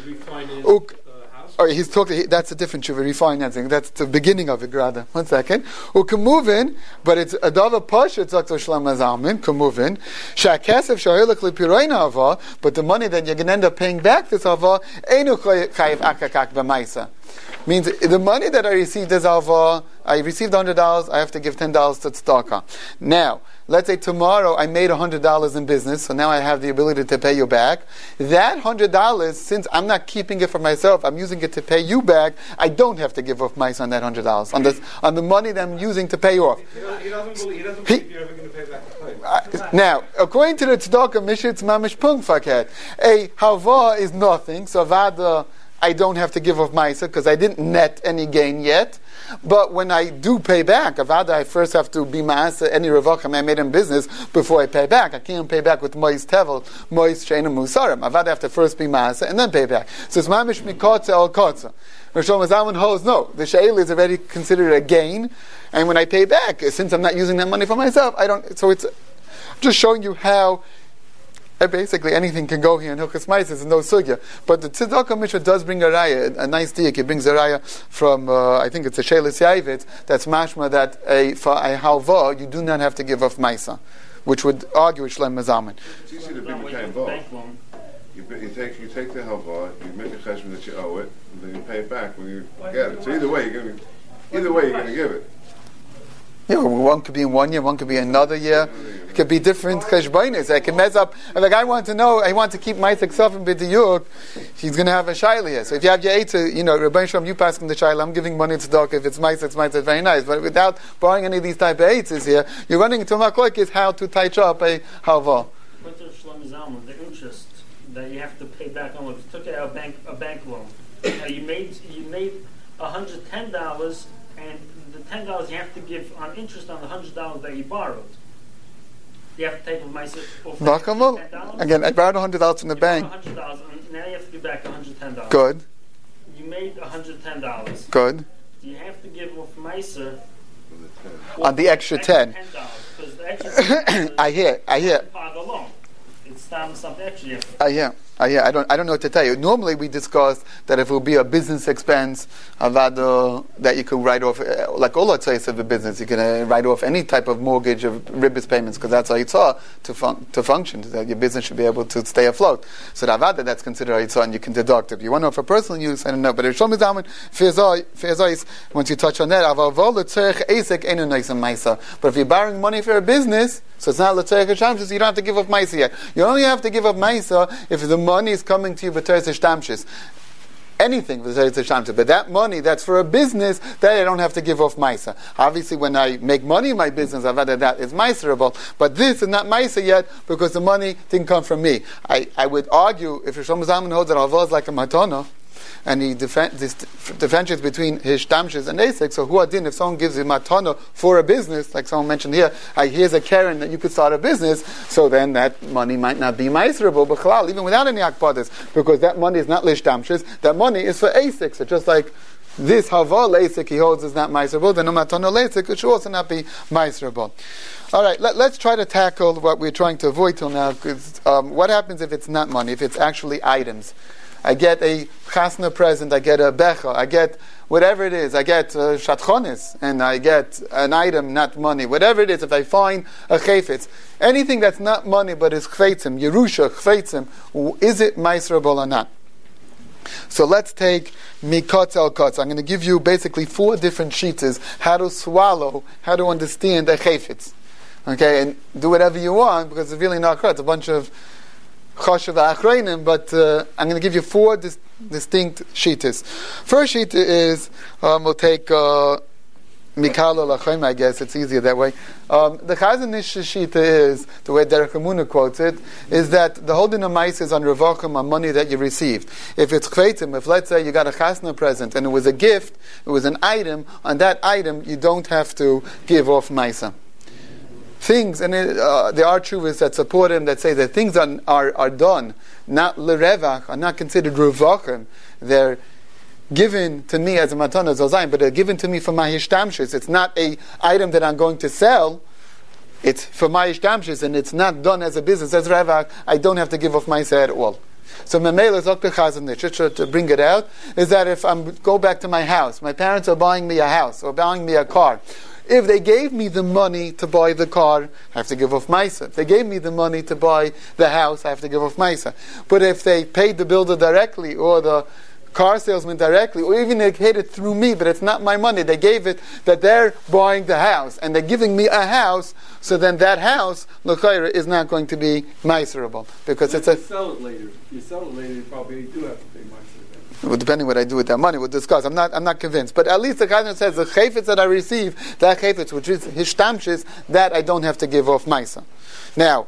Or he's talking. He, that's a different tshuva, refinancing. That's the beginning of it, rather. One second. Who can move in, but it's a dava push. It's Doctor Shlomo Zalman can move in. Shakasef shahilak lipiroin hava, but the money that you're going to end up paying back this hava einu chayiv akakak b'maisa. Means the money that I received as hava, I received one hundred dollars. I have to give ten dollars to tzedakah. Now, let's say tomorrow I made one hundred dollars in business, so now I have the ability to pay you back. That one hundred dollars, since I'm not keeping it for myself, I'm using it to pay you back, I don't have to give off mice on that one hundred dollars, on, this, on the money that I'm using to pay you off. He doesn't, he doesn't believe, he doesn't believe he, you're ever going to pay back the claim. Uh, now, according to the tzedakah, mishitz mamish pung faket, a halva is nothing, so vada, I don't have to give off maisa because I didn't net any gain yet. But when I do pay back, avada, I first have to be maasa any revachim I made in business before I pay back. I can't pay back with mois tevel, mois sheinu musarim. Avada, I have to first be maasa and then pay back. So it's mamish mikotza al kotza. Rosh Hashanah holds no. The sheil is already considered a gain, and when I pay back, since I'm not using that money for myself, I don't. So it's just showing you how. Uh, basically, anything can go here in Hilchas Maises, there's no sugya. But the Tzedakah Mishra does bring a raya, a, a nice diak. It brings a raya from, uh, I think it's a Shelis Yavit, that's mashma that a, for a halva, you do not have to give off maisa, which would argue with Shlomo Zalman. It's easy to bring the kind involved. You, you take you take the halva, you make a cheshbon that you owe it, and then you pay it back when you get it. So either way, you're gonna either way you're gonna give it. Yeah, well, one could be in one year, one could be another year. It could be different cheshbonis. I can mess up. If a guy wants to know, I want to keep my success in b'diyuk, he's going to have a shayla here. So if you have your eitzah, you know, Rabbi Shalom, you pass him the shayla, I'm giving money to dog. If it's mice, it's mice, it's very nice. But without borrowing any of these type of eitzahs here, you're running into a machlok is how to touch up a halva. But the Shlomo Zalman, the interest that you have to pay back on, if you took out a bank a bank loan, uh, you made you made one hundred ten dollars, and the ten dollars you have to give on interest on the one hundred dollars that you borrowed. You have to take with myself ten dollars. Again, I borrowed one hundred dollars from the you bank. one hundred dollars, and now you have to give back one hundred ten dollars. Good. You made one hundred ten dollars. Good. You have to give off Meiser on the extra ten. ten dollars, because the extra ten I hear, I hear. Part alone. It's time something extra you have to I hear. Uh, yeah, I don't. I don't know what to tell you. Normally, we discuss that if it will be a business expense, avada, that you could write off, uh, like all tzayis of the business, you can uh, write off any type of mortgage of ribbis payments because that's how it's all to fun- to function. That your business should be able to stay afloat. So the avada, that's considered it's and you can deduct. If you want to know for personal use, I don't know. But if Shlomo Zalman ferzais, once you touch on that, avavol l'tzerich esek enu noisem maisa. But if you're borrowing money for a business, so it's not l'tzerich hashamshus, so you don't have to give up maisa yet. You only have to give up maisa if the money is coming to you b'teres hashtamshis. Anything b'teres hashtamshis, but that money that's for a business, that I don't have to give off maisa. Obviously, when I make money in my business, I've added that is maiserable. But this is not maisa yet because the money didn't come from me. I, I would argue if Shlomo Zalman holds that halva is like a matana, and he defen- this differentiates between his shtamshis and asik. So who adin, if someone gives him matana for a business, like someone mentioned here, I here's a karen that you could start a business, so then that money might not be maiserable, but chalal, even without any akpadas, because that money is not lishtamshis, that money is for asik. So just like this hava leisik he holds is not meiserable, then no matana leisik it should also not be meiserable. All right, let, let's try to tackle what we're trying to avoid till now. Because um, what happens if it's not money? If it's actually items? I get a chasna present, I get a becha, I get whatever it is, I get uh, shatchonis, and I get an item, not money. Whatever it is, if I find a chayfetz, anything that's not money but is chfeitzim, yerusha, chfeitzim, is it meiserable or not? So let's take mikotz el kotz. I'm going to give you basically four different sheets how to swallow, how to understand a chayfetz. Okay, and do whatever you want because it's really not correct. It's a bunch of choshev achreinim, but uh, I'm going to give you four dis- distinct shitas. First sheet is um, we'll take uh, mikalo lachayim. I guess it's easier that way. Um, the Chazon Ish shita is the way Derek Hamuna quotes it is that the holding of mice is on revachim on money that you received. If it's chveitim, if let's say you got a chasna present and it was a gift, it was an item. On that item, you don't have to give off maisa. Things, and it, uh, there are truths that support him that say that things are are, are done, not lerevach, are not considered revachim. They're given to me as a matana zozayim, but they're given to me for my hishtamshis. It's not a item that I'm going to sell. It's for my hishtamshis, and it's not done as a business as revach. I don't have to give off my say at all. So Memela Zokta Chazon to bring it out is that if I go back to my house, my parents are buying me a house or buying me a car. If they gave me the money to buy the car, I have to give off maisa. If they gave me the money to buy the house, I have to give off maisa. But if they paid the builder directly or the car salesman directly, or even they paid it through me, but it's not my money, they gave it that they're buying the house and they're giving me a house, so then that house, l'chayra, is not going to be meiserable because but it's a. You sell it later. If you sell it later, you probably do have to pay meiser. Well, depending what I do with that money, we'll discuss. I'm not, I'm not convinced, but at least the Chazon says the chayfetz that I receive, that chayfetz which is hishtamshis, that I don't have to give off maisa. Now,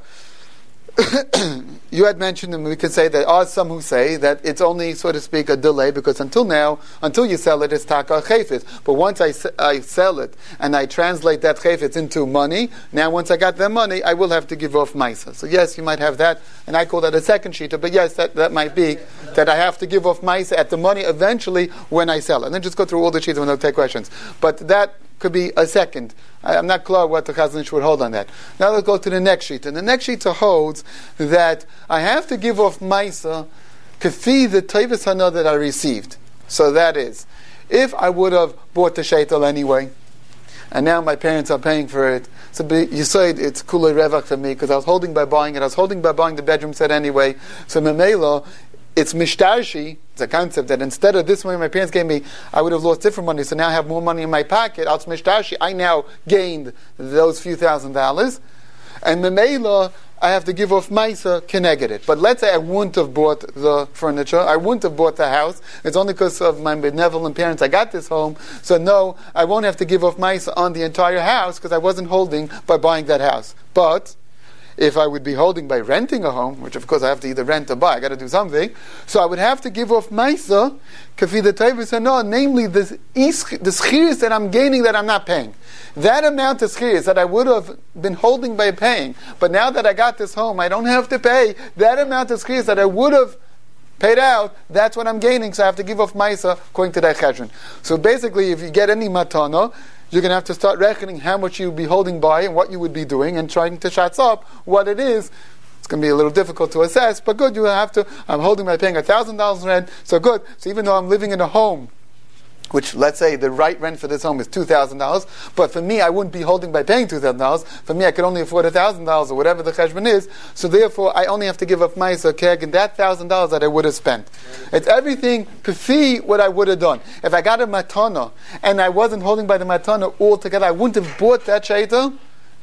you had mentioned, and we could say that are some who say that it's only, so to speak, a delay because until now, until you sell it, it's taka chayfetz. But once I, I sell it and I translate that chayfetz into money, now once I got that money, I will have to give off maisa. So yes, you might have that, and I call that a second shita. But yes, that, that might be that I have to give off maisa at the money eventually when I sell it. And then just go through all the sheets and we'll take questions. But that could be a second. I, I'm not clear what the Chazon Ish would hold on that. Now let's go to the next sheet. And the next sheet holds that I have to give off maisa kafi the tevis hana that I received. So that is, if I would have bought the sheitel anyway, and now my parents are paying for it, so you said it's kulei revach for me because I was holding by buying it. I was holding by buying the bedroom set anyway. So memela, it's mishtarshi. It's a concept that instead of this money my parents gave me, I would have lost different money. So now I have more money in my pocket. It's mishtarshi. I now gained those few thousand dollars, and memela, I have to give off maisa keneged it. But let's say I wouldn't have bought the furniture, I wouldn't have bought the house. It's only because of my benevolent parents I got this home. So no, I won't have to give off maisa on the entire house because I wasn't holding by buying that house. But if I would be holding by renting a home, which of course I have to either rent or buy, I got to do something, so I would have to give off maisa kafi the tevis hana, namely the the schiris that I'm gaining that I'm not paying. That amount of schiris that I would have been holding by paying, but now that I got this home, I don't have to pay that amount of schiris that I would have paid out. That's what I'm gaining, so I have to give off maisa according to that cheshbon. So basically, if you get any matana, you're going to have to start reckoning how much you would be holding by and what you would be doing and trying to shots up what it is. It's going to be a little difficult to assess, but good, you have to, I'm holding by paying one thousand dollars rent, so good. So even though I'm living in a home, which let's say the right rent for this home is two thousand dollars, but for me I wouldn't be holding by paying two thousand dollars. For me I could only afford one thousand dollars or whatever the cheshbon is, so therefore I only have to give up maisa keg and that one thousand dollars that I would have spent. It's everything kafi what I would have done. If I got a matana and I wasn't holding by the matana altogether, I wouldn't have bought that sheitel.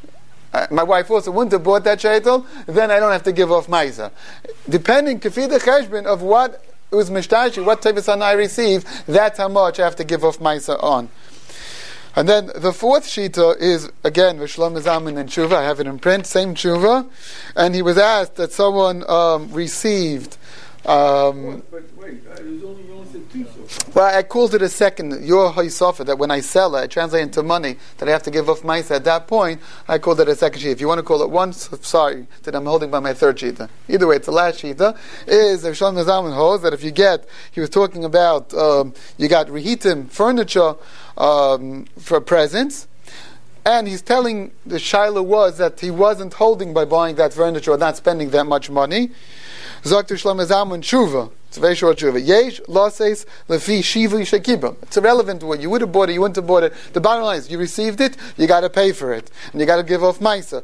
Uh, my wife also wouldn't have bought that sheitel, then I don't have to give off maisa. Depending kafi the cheshbon of what it was mishtashi, what tevis hana I received, that's how much I have to give off maisa on. And then the fourth shita is, again, V'shlomo Zalman and Tshuva. I have it in print, same Tshuva. And he was asked that someone um, received Um, But wait, uh, there's only, you only said two so far. well, I called it a second. Your Haisafa, that when I sell it, I translate into money that I have to give off Maisa. At that point, I called it a second sheet. If you want to call it one, so sorry that I'm holding by my third sheet. Either way, it's the last sheet. Is the Shalom Zalman holds that if you get, he was talking about, um, you got rehitim, furniture um, for presents. And he's telling, the Shaila was that he wasn't holding by buying that furniture or not spending that much money. Zok Shlomo Zalman Shuva. It's a very short Shuva. Yesh loses lefi shiva shekiba. It's irrelevant to what you would have bought it, you wouldn't have bought it. The bottom line is, you received it, you got to pay for it, and you got to give off ma'isa.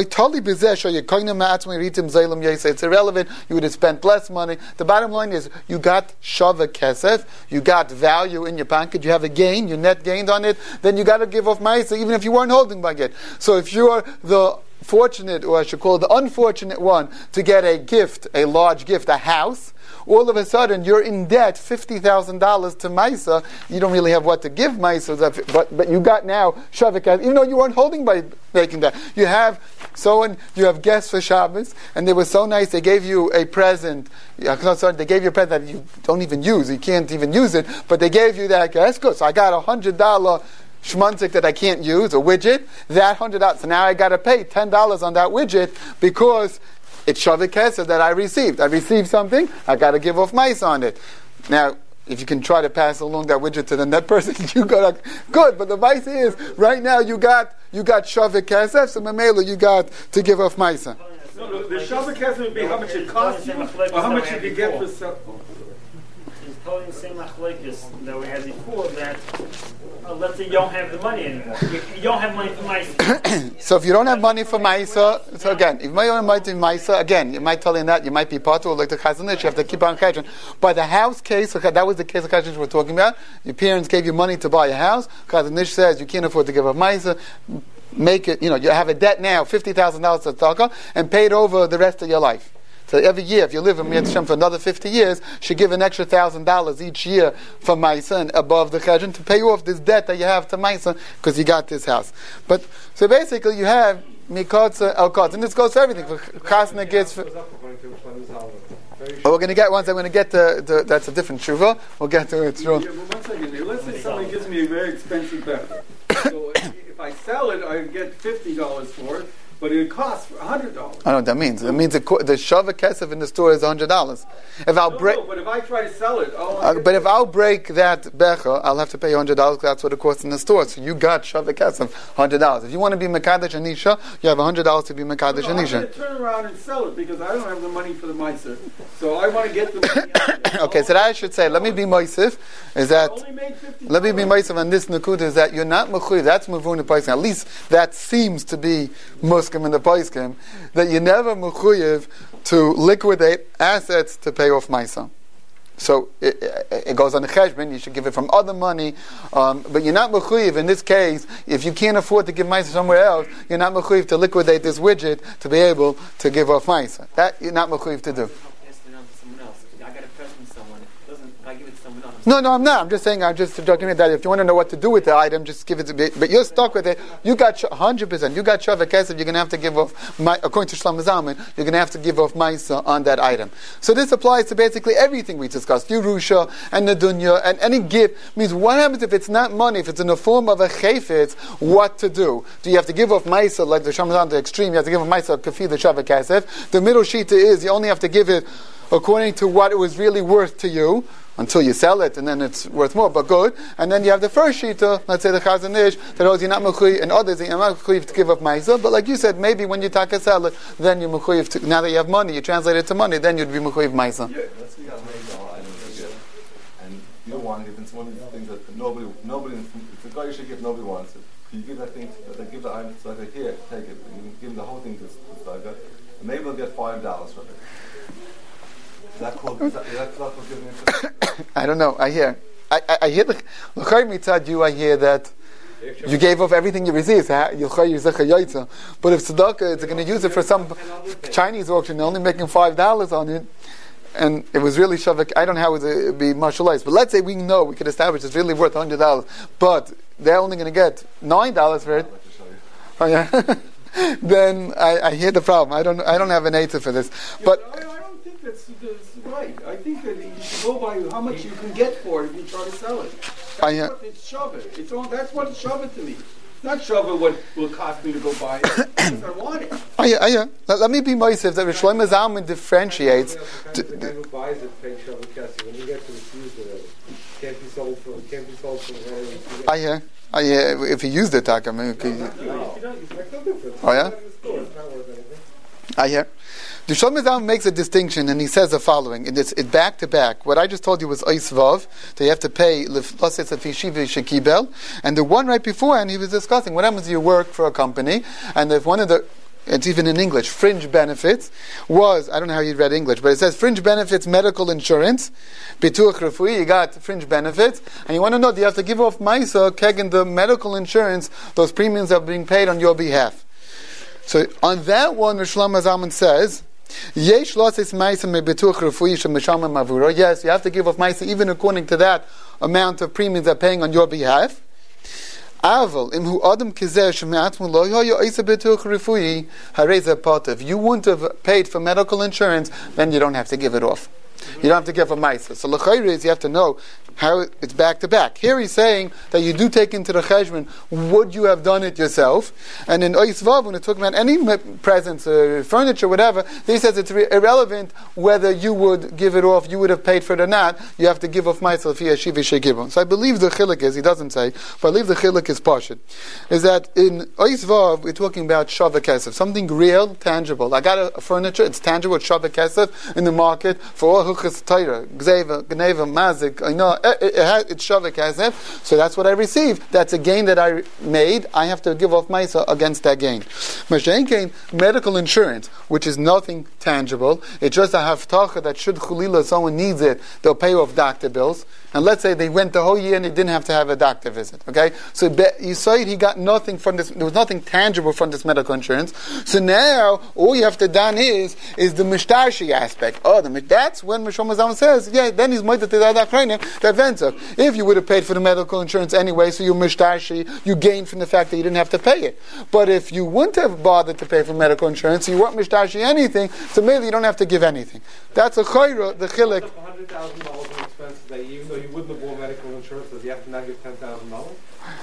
It's irrelevant. You would have spent less money. The bottom line is, you got shava kesef, you got value in your pocket, you have a gain, you net gained on it. Then you got to give off ma'isa, even if you weren't holding by it. So if you're the fortunate, or I should call it the unfortunate one, to get a gift, a large gift, a house, all of a sudden you're in debt fifty thousand dollars to Maisa. You don't really have what to give Maisa, but but you got now Shavuot, even though you weren't holding by making that. You have so and you have guests for Shabbos, and they were so nice. They gave you a present. Sorry, they gave you a present that you don't even use. You can't even use it, but they gave you that. That's good. So I got a hundred dollar shmunzik that I can't use, a widget. That hundred dollars. So now I got to pay ten dollars on that widget because it's Shavik Kesef that I received. I received something, I got to give off mice on it. Now, if you can try to pass along that widget to the net person, you got good. But the mice is, right now you got you got Shavik Kesef, so Mamela you got to give off mice. No, no, the Shavik Kesef would be how much it costs you, or how much you could get for self. He's telling the same machlekes that we had before, that uh, let's say you don't have the money anymore. You, you don't have money for Maisa. So if you don't have money for Maisa, so again, if you don't have money for Maisa, again, you might tell you that, you might be part of like the Chazon Ish, you have to keep on chedron. But the house case, okay, that was the case of Chazon Ish we're talking about. Your parents gave you money to buy a house. Chazon Ish says you can't afford to give up Maisa. Make it, you know, you have a debt now, fifty thousand dollars to Tzedakah, and pay it over the rest of your life. So every year, if you live in Miyat Hashem for another fifty years, should give an extra thousand dollars each year for Maisa and above the Chedron to pay off this debt that you have to Maisa because you got this house. But so basically, you have Mikotza El Kotz, and this goes for everything. For Chasna gets. For, oh, we're going to get once. I'm going to get to, to that's a different tshuva. We'll get to it. Yeah, but one second. Let's say somebody gives me a very expensive becher. So if, if I sell it, I get fifty dollars for it. But it costs a hundred dollars. I don't know what that means. It means the, the Shavuk Kesef in the store is a hundred dollars. If I'll no, break, no, but if I try to sell it, uh, but if I'll break that becher, I'll have to pay a hundred dollars. That's what it costs in the store. So you got Shavuk Kesef, hundred dollars. If you want to be Mekadesh Anisha, you have a hundred dollars to be Mekadesh no, no, Anisha. I'm going to turn around and sell it because I don't have the money for the miser. So I want to get the money out. Okay, so that I should say, let me be Moisif. Is that? Only made fifty Let me be Moisif on this Nakuda. Is that you're not Mechuy? That's Mavun the Paiskim. At least that seems to be Muskim in the Paiskim. That you never mechuyev to liquidate assets to pay off Maisa. So it, it, it goes on the cheshbon. You should give it from other money, um, but you're not mechuyev in this case. If you can't afford to give Maisa somewhere else, you're not mechuyev to liquidate this widget to be able to give off Maisa. That you're not mechuyev to do. No, no, I'm not. I'm just saying, I'm just joking that if you want to know what to do with the item, just give it to me. But you're stuck with it. You got one hundred percent. You got Shavuk Kesef, you're going to have to give off, my, according to Shlomo Zalman, you're going to have to give off Maisa on that item. So this applies to basically everything we discussed. Yerusha and Nadunya and any gift. Means what happens if it's not money, if it's in the form of a chayfetz, what to do? Do you have to give off Maisa, like the Shlomo Zalman, the extreme, you have to give off Maisa, kafi, the Shavuk Kesef. The middle shita is, you only have to give it according to what it was really worth to you, until you sell it, and then it's worth more, but good. And then you have the first shita, let's say the Chazon Ish, that holds you're not mechuyev, and others you're not mechuyev to give up ma'isa. But like you said, maybe when you taka sell it, then you're mechuyev to. Now that you have money, you translate it to money, then you'd be mechuyev ma'isa. Yeah, let's say you got a million dollar item to give, and you don't want to give it. It's one of the things that nobody, nobody, it's a guy you should give. Nobody wants it. You give that thing, they give the item, so like here, take it. And you give them the whole thing to the guy, and maybe they'll get five dollars from it. Is that called? Is that, is that called giving it? I don't know. I hear. I, I, I hear the l'chayr mitzad you. I hear that you gave off everything you received. But if tzedakah, it's going to use it for some Chinese auction. They're only making five dollars on it, and it was really shavak. I don't know how it would be marshalized, but let's say we know we could establish it's really worth hundred dollars, but they're only going to get nine dollars for it. Oh yeah. Then I, I hear the problem. I don't. I don't have an answer for this, but. That's, that's right. I think that you should go by how much you can get for it if you try to sell it. That's I, uh, what it's shove it. It's all, that's what it's shove it to me. It's not shove it what will cost me to go buy it. Because I want it. Oh yeah, oh yeah. Let, let me be Moisef that Shlomo Zalman differentiates. The guy who buys it pays Shavah Kesef. When you get to refuse it, it can't be sold for. It can't be sold for. Oh yeah, oh yeah. If he used it, I mean, okay. No, it's no difference. Oh yeah. It's not worth anything. I hear. The Shlomo Zalman makes a distinction, and he says the following: and it's it back to back. What I just told you was Ois Vav, that you have to pay L'Sitz Afishiv Shekibel, and the one right before, and he was discussing what happens if you work for a company, and if one of the it's even in English, fringe benefits was, I don't know how you read English, but it says fringe benefits, medical insurance, bituach refui, you got fringe benefits, and you want to know, do you have to give off Maisa, kegen the medical insurance, those premiums are being paid on your behalf. So on that one, Shlomo Zalman says, Yesh losis Maisa me bituach refui shemeshamem avuro. Yes, you have to give off Maisa even according to that amount of premiums they're paying on your behalf. Aval imhu adam kizeh shemiatmu lo yoyo isa bituach refui hareza pot. If you wouldn't have paid for medical insurance, then you don't have to give it off. You don't have to give a Maisa. So l'chayre is you have to know how it's back to back. Here he's saying that you do take into the cheshbon, would you have done it yourself? And in Ois Vav, when it talks about any presents, uh, furniture, whatever, he says it's re- irrelevant whether you would give it off, you would have paid for it or not. You have to give off Maisa via Shivi Shegibon. So I believe the chiluk is, he doesn't say, but I believe the chiluk is pashut. Is that in Ois Vav, we're talking about Shavah Kesef, something real, tangible. I got a, a furniture, it's tangible, it's Shavah Kesef in the market for all Huchas Torah, Gzeva, Gneva, Mazik, I know, It, it has, it's Shavah Kesef, so that's what I received. That's a gain that I made. I have to give off Maisa against that gain. Mashenkein, medical insurance, which is nothing tangible. It's just a haftacha that should chulila someone needs it, they'll pay off doctor bills. And let's say they went the whole year and they didn't have to have a doctor visit. Okay, so you saw it, he got nothing from this. There was nothing tangible from this medical insurance. So now all you have to done is is the mishtarshi aspect. Oh, the that's when Shlomo Zalman says, yeah, then he's moited to the akrayim that venture. If you would have paid for the medical insurance anyway, so you mishtarshi, you gained from the fact that you didn't have to pay it. But if you wouldn't have bothered to pay for medical insurance, so you weren't mishtarshi anything, so maybe you don't have to give anything. That's a chayra, the chilek. one hundred thousand dollars in expenses that even though you wouldn't have bought medical insurance, does he have to now give ten thousand dollars?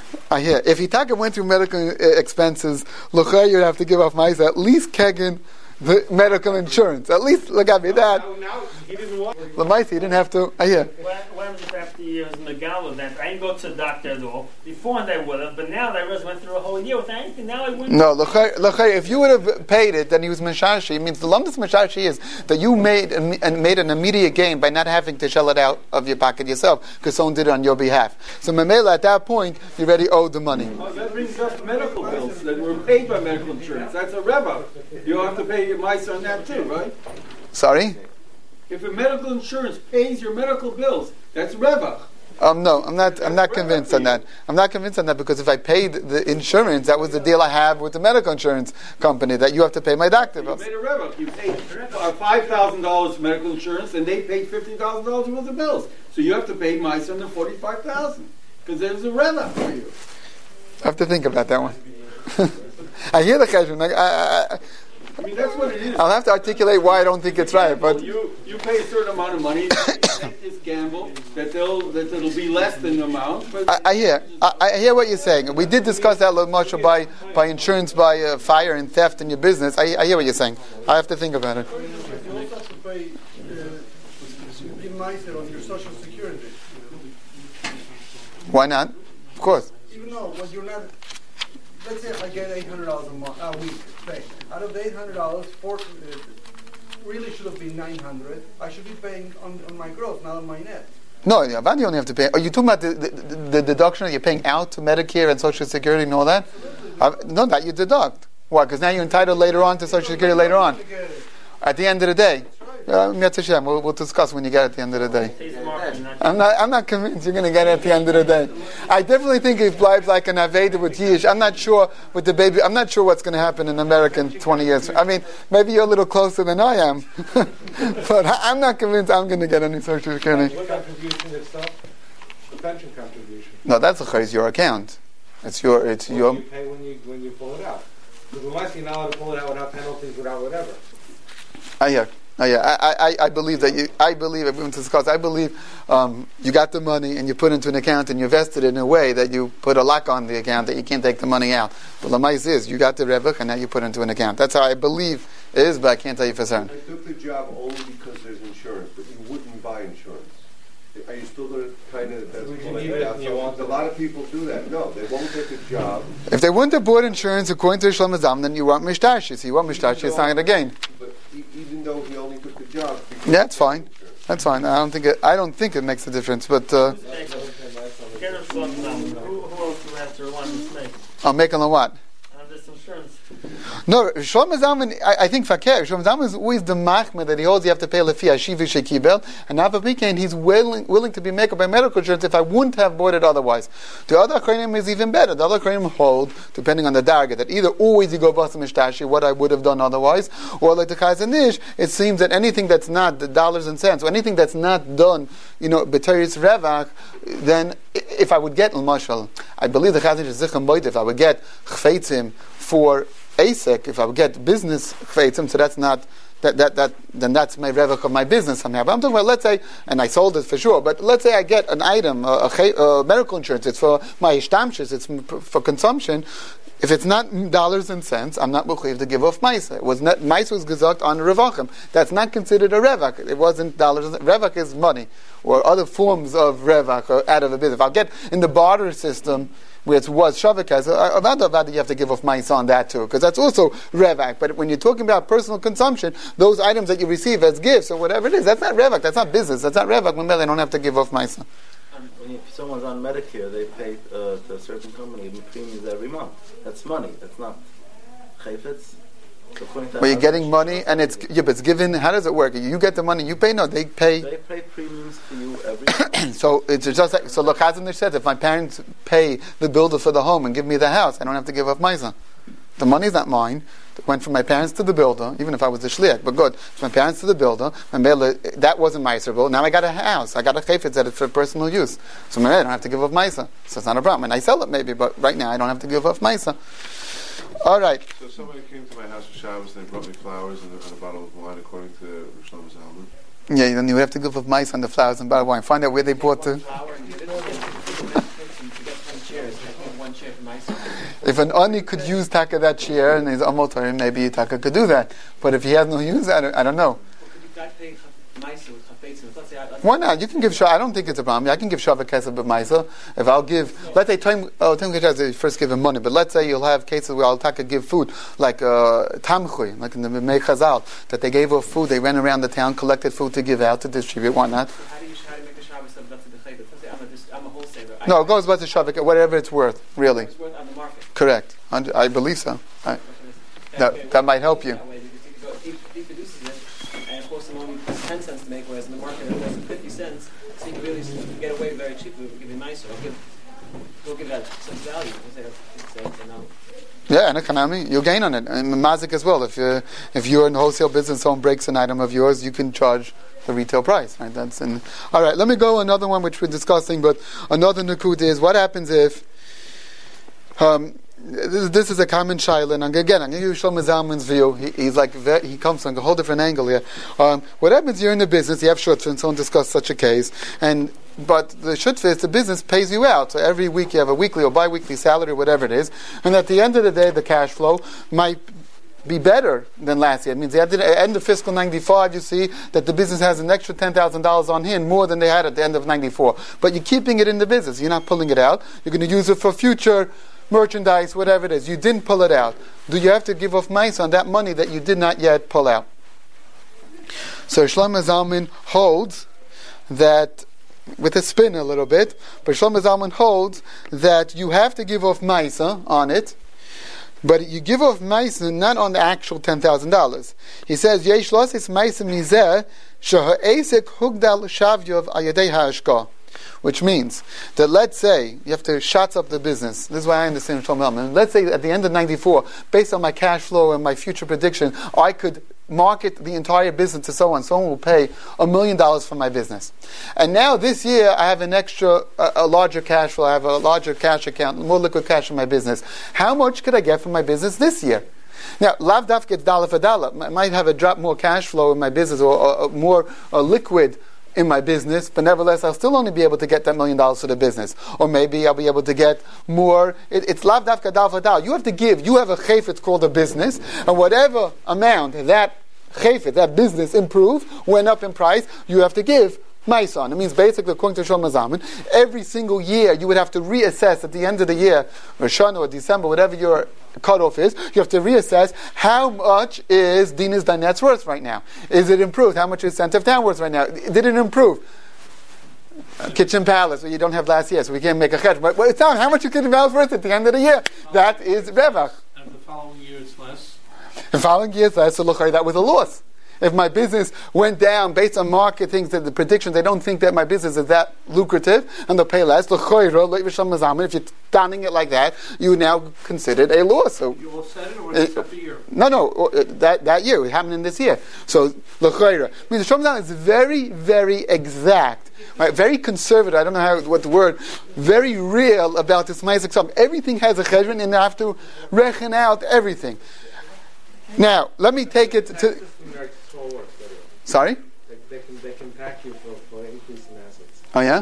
I hear. If Itaka went through medical uh, expenses, L'chayr you'd have to give off Maisa, at least kegen the medical insurance. At least, look at me, that. Now, now he didn't want The Maisa, he didn't have to. I hear. When was it after years Megala that I didn't go to the doctor at all? Before they would have, but now they just went through a whole year without anything. Now I wouldn't. No, L'chayr, if you would have paid it, then he was Meshashi. It means the lumdus Meshashi is that you made and made an immediate gain by not having to shell it out of your pocket yourself, because someone did it on your behalf. So Mamela, at that point, you already owed the money. Oh, that brings up medical bills that were paid by medical insurance. That's a reva. You have to pay your mice on that too, right? Sorry? If a medical insurance pays your medical bills, that's reva. Um, no, I'm not. I'm not convinced on that. I'm not convinced on that because if I paid the insurance, that was the deal I have with the medical insurance company that you have to pay my doctor bills. You made a reva. You paid five thousand dollars for medical insurance, and they paid fifty thousand dollars worth of bills. So you have to pay my son the forty-five thousand because there's a reva for you. I have to think about that one. I hear the cheshbon. I, I, I, I mean, that's what it is. I'll have to articulate why I don't think it's right, but you you pay a certain amount of money, you take this gamble that they'll that it'll be less than the amount. But I, I hear I, I hear what you're saying. We did discuss that a little much by by insurance, by uh, fire and theft in your business. I, I hear what you're saying. I have to think about it. You also have to pay uh, Meiser on your social security. Why not? Of course. Even though when you're not, let's say I get eight hundred dollars a month, a week. Pay. Out of the eight hundred dollars, four uh, really should have been nine hundred. I should be paying on, on my gross, not on my net. No, Avadi only have to pay. Are you talking about the, the, the, the deduction that you're paying out to Medicare and Social Security and all that? Uh, no, that you deduct. Why? Because now you're entitled later on to Social Security later on. At the end of the day. Uh, we'll, we'll discuss when you get it at the end of the day. I'm not. I'm not convinced you're going to get it at the end of the day. I definitely think if Bleib's like an Aveda with Yish, I'm not sure with the baby. I'm not sure what's going to happen in America in twenty years. I mean, maybe you're a little closer than I am, but I'm not convinced I'm going to get any Social Security. The contribution itself, the pension contribution. No, that's a it's your account. It's your. It's what your. You pay when you when you pull it out. Because unless you're not allowed to pull it out without penalties, without whatever. I hear. Oh yeah, I, I, I believe that you. I believe we went to discuss. I believe um, you got the money and you put it into an account and you invested it in a way that you put a lock on the account that you can't take the money out. But the mice is you got the revach and now you put it into an account. That's how I believe it is, but I can't tell you for certain. I took the job only because there's insurance, but you wouldn't buy insurance. Are you still going to kind of? That's Would you like leave it that. and you So want a lot of people do that. No, they won't take a job. If they wouldn't have bought insurance according to Shlomo Zalman, then you want mishtashis. You want mishtashis, it's not going to gain. But e- even though he only took the job, Yeah, that's fine. That's fine. I don't think it. I don't think it makes a difference. But uh, Get a Shlomo Zalman. Who, who else do answer one mistake? I'm making a what? On this insurance. No, Shlomo Zalman, I, I think Fakir, Shlomo Zalman is always the machmir that he holds you have to pay lefi hashivi shekibel, and Avapikain, he's willing willing to be made up by medical insurance if I wouldn't have bought it otherwise. The other Acharonim is even better. The other Acharonim hold, depending on the darga, that either always you go basam mishtashi, what I would have done otherwise, or like the Chazanish, it seems that anything that's not the dollars and cents, or anything that's not done, you know, b'teris revach, then if I would get l'mashal, I believe the Chazanish is zichem boyd, if I would get chfeitzim for A S E C, if I would get business chveitzim, so that's not that that that then that's my revach of my business somehow. But I'm talking about, let's say, and I sold it for sure. But let's say I get an item, a, a, a medical insurance. It's for my ishtamshis. It's for consumption. If it's not dollars and cents, I'm not mechuyev to give off maisa. It was not maisa was gesagt on revachim. That's not considered a revach. It wasn't dollars. And revach is money or other forms of revach or out of a business. If I'll get in the barter system, where it was Shavakaz, Avada Avada, you have to give off Maisa on that too, because that's also Revak. But when you're talking about personal consumption, those items that you receive as gifts or whatever it is, that's not Revak, that's not business, that's not Revak. When they don't have to give off Maisa. When you, if someone's on Medicare, they pay uh, to a certain company premiums every month. That's money. That's not chayfetz. But you're getting money, and it's yeah, but it's given. How does it work? You get the money, you pay. No, they pay. They pay premiums for you every month. So it's just like so. Look, Chazanish says if my parents pay the builder for the home and give me the house, I don't have to give up Maisa. The money's not mine. It went from my parents to the builder, even if I was the shliach. But good, from my parents to the builder. My mele, that wasn't Meiserable. Now I got a house. I got a chayfetz that it's for personal use. So I don't have to give up Maisa. So it's not a problem. And I sell it maybe, but right now I don't have to give up Maisa. All right. So somebody came to my house for Shabbos and they brought me flowers and a, and a bottle of wine, according to Shlomo Zalman. Yeah, then you have to give up mice on the flowers and bottle of wine. Find out where they bought the. If an ani could use taka that chair and he's amotorim, maybe taka could do that. But if he has no use, I don't, I don't know. Why not? You can give. I don't think it's a problem. I can give shava kesef b'maisa. If I'll give, let's say time. Oh, time they first give him money. But let's say you'll have cases where I'll taka give food, like uh, tamchui, like in the Mei Chazal, that they gave off food. They ran around the town, collected food to give out to distribute. Why not? How do you, how do you make a shabbos of that's the chayvah? Let's say I'm a, dis- I'm a wholesaler. No, it goes by the shava, whatever it's worth, really. It's worth on the market. Correct. I, I believe so. I, that that might help you. That way, because he, he produces it, and of course, it only costs ten cents to make, whereas in the market it costs fifty cents. So you can really get away very cheaply with giving nicer. We'll give, we'll give that some value. We'll say that's, that's, you know. Yeah, and economy, you'll gain on it. And mazik as well. If you if you're in the wholesale business, someone breaks an item of yours, you can charge the retail price. Right? That's in. All right. Let me go another one which we're discussing, but another nukud is what happens if. Um, This, this is a common shaila, and again, I'm going to use Shlomo Zalman's view. He, he's like he comes from a whole different angle here. Um, what happens? You're in the business, you have shutfah, and someone discussed such a case, and but the shutfah is the business pays you out. So every week you have a weekly or bi-weekly salary, whatever it is, and at the end of the day, the cash flow might be better than last year. It means at the end of fiscal ninety-five, you see that the business has an extra ten thousand dollars on hand, more than they had at the end of ninety-four. But you're keeping it in the business. You're not pulling it out. You're going to use it for future merchandise, whatever it is. You didn't pull it out. Do you have to give off mice on that money that you did not yet pull out? So Shlomo Zalman holds that, with a spin a little bit, but Shlomo Zalman holds that you have to give off mice on it, but you give off mice not on the actual ten thousand dollars. He says, Yesh losis mice mizeh sheha'esek hugdal shavyov ayadei ha'ashka. Which means that let's say you have to shots up the business. This is why I understand Shlomo Zalman. Let's say at the end of ninety-four, based on my cash flow and my future prediction, I could market the entire business to someone. Someone will pay a million dollars for my business. And now this year I have an extra, a, a larger cash flow. I have a larger cash account, more liquid cash in my business. How much could I get from my business this year? Now, lav dafka it's dollar for dollar. I might have a drop more cash flow in my business or, or, or more uh, liquid in my business, but nevertheless, I'll still only be able to get that million dollars for the business. Or maybe I'll be able to get more. It, it's lav dafka dollar for dollar. You have to give. You have a chayfetz called a business, and whatever amount that chayfetz, that business improved, went up in price, you have to give Maisan. It means basically, according to Shlomo Zalman, every single year you would have to reassess at the end of the year, Rosh Hashanah or December, whatever your cutoff is, you have to reassess how much is Dinas Danet's worth right now. Is it improved? How much is Center of Town worth right now? Did it improve? Uh, Kitchen Palace, well, you don't have last year, so we can't make a chedj. But well, it's not how much is Kitchen Palace worth at the end of the year. That is Revach. And the following year it's less? The following year it's less, so look, that was a loss. If my business went down based on market things, that the predictions, they don't think that my business is that lucrative, and they'll pay less. If you're donning it like that, you now consider it a loss. So you will set it, or it's uh, up a year? No, no, uh, that that year. It happened in this year. So l'chayra means the Shlomo Zalman is very, very exact, right? Very conservative. I don't know how what the word. Very real about this ma'aseh ksavim. Everything has a cheshbon, and they have to reckon out everything. Now, let me take it to. Sorry? They, they, can, they can pack you for, for increase in assets. Oh, yeah?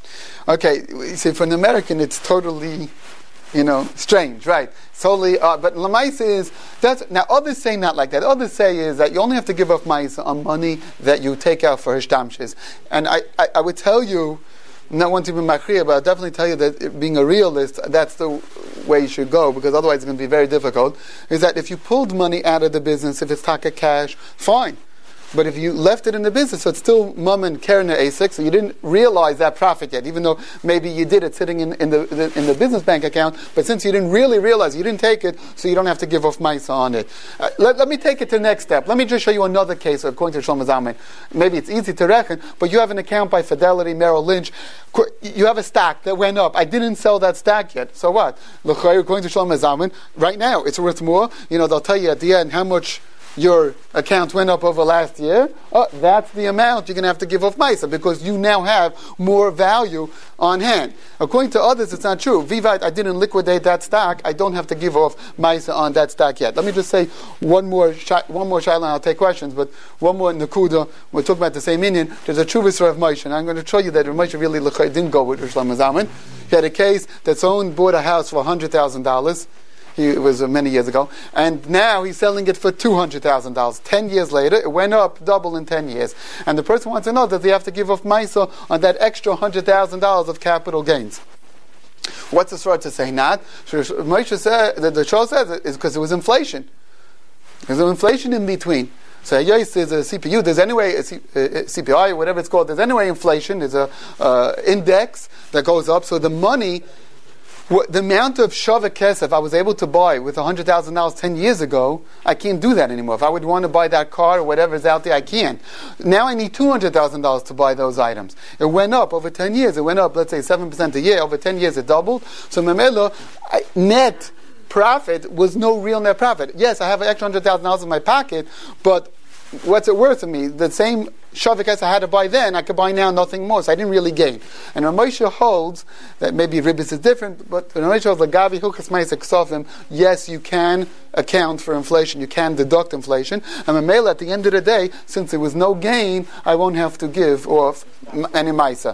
Okay, you see, for an American, it's totally, you know, strange, right? Totally, uh, but Lamaisa is, that's, now others say not like that. Others say is that you only have to give up Maisa on money that you take out for Hishtamshes. And I, I, I would tell you, not want to be machriya, but I'll definitely tell you that being a realist, that's the way you should go, because otherwise it's going to be very difficult, is that if you pulled money out of the business, if it's taka cash, fine. But if you left it in the business, so it's still mum and Kerner A six, so you didn't realize that profit yet, even though maybe you did it sitting in, in the, the in the business bank account, but since you didn't really realize, you didn't take it, so you don't have to give off Maisa on it. Uh, let, let me take it to the next step. Let me just show you another case, according to Shlomo Zalman. Maybe it's easy to reckon, but you have an account by Fidelity, Merrill Lynch, you have a stock that went up. I didn't sell that stock yet, so what? According to Shlomo Zalman, right now, it's worth more. You know, they'll tell you at the end how much your account went up over last year. Oh, that's the amount you're going to have to give off Maisa, because you now have more value on hand. According to others, it's not true. Vivite, I didn't liquidate that stock. I don't have to give off Maisa on that stock yet. Let me just say one more shi- one more shayla, and I'll take questions, but one more Nakuda. We're talking about the same Indian. There's a Chuvas Rav Moshe, and I'm going to show you that Rav Moshe really didn't go with Shlomo Zalman. He had a case that someone bought a house for one hundred thousand dollars. He, it was uh, many years ago, and now he's selling it for two hundred thousand dollars. Ten years later, it went up double in ten years. And the person wants to know that they have to give off Maisa on that extra one hundred thousand dollars of capital gains. What's the sort to say? Not. Moshe said, the, the show says it is because it was inflation. There's inflation in between. So yes, there's a C P U. There's anyway a C, a C P I, whatever it's called. There's anyway inflation. There's a uh, index that goes up. So the money. What, the amount of Shavak Kesef I was able to buy with one hundred thousand dollars ten years ago, I can't do that anymore. If I would want to buy that car or whatever's out there, I can't. Now I need two hundred thousand dollars to buy those items. It went up over ten years. It went up, let's say, seven percent a year. Over ten years, it doubled. So, Memelo, I, net profit was no real net profit. Yes, I have an extra one hundred thousand dollars in my pocket, but what's it worth to me? The same Shavak Kesef I had to buy then, I could buy now nothing more. So I didn't really gain. And Rav Moshe holds that maybe Ribbis is different, but Rav Moshe holds Lagavi Hukas Ma'aseh Ksavim. Yes, you can account for inflation. You can deduct inflation. And Mamela, at the end of the day, since there was no gain, I won't have to give off any Maisa.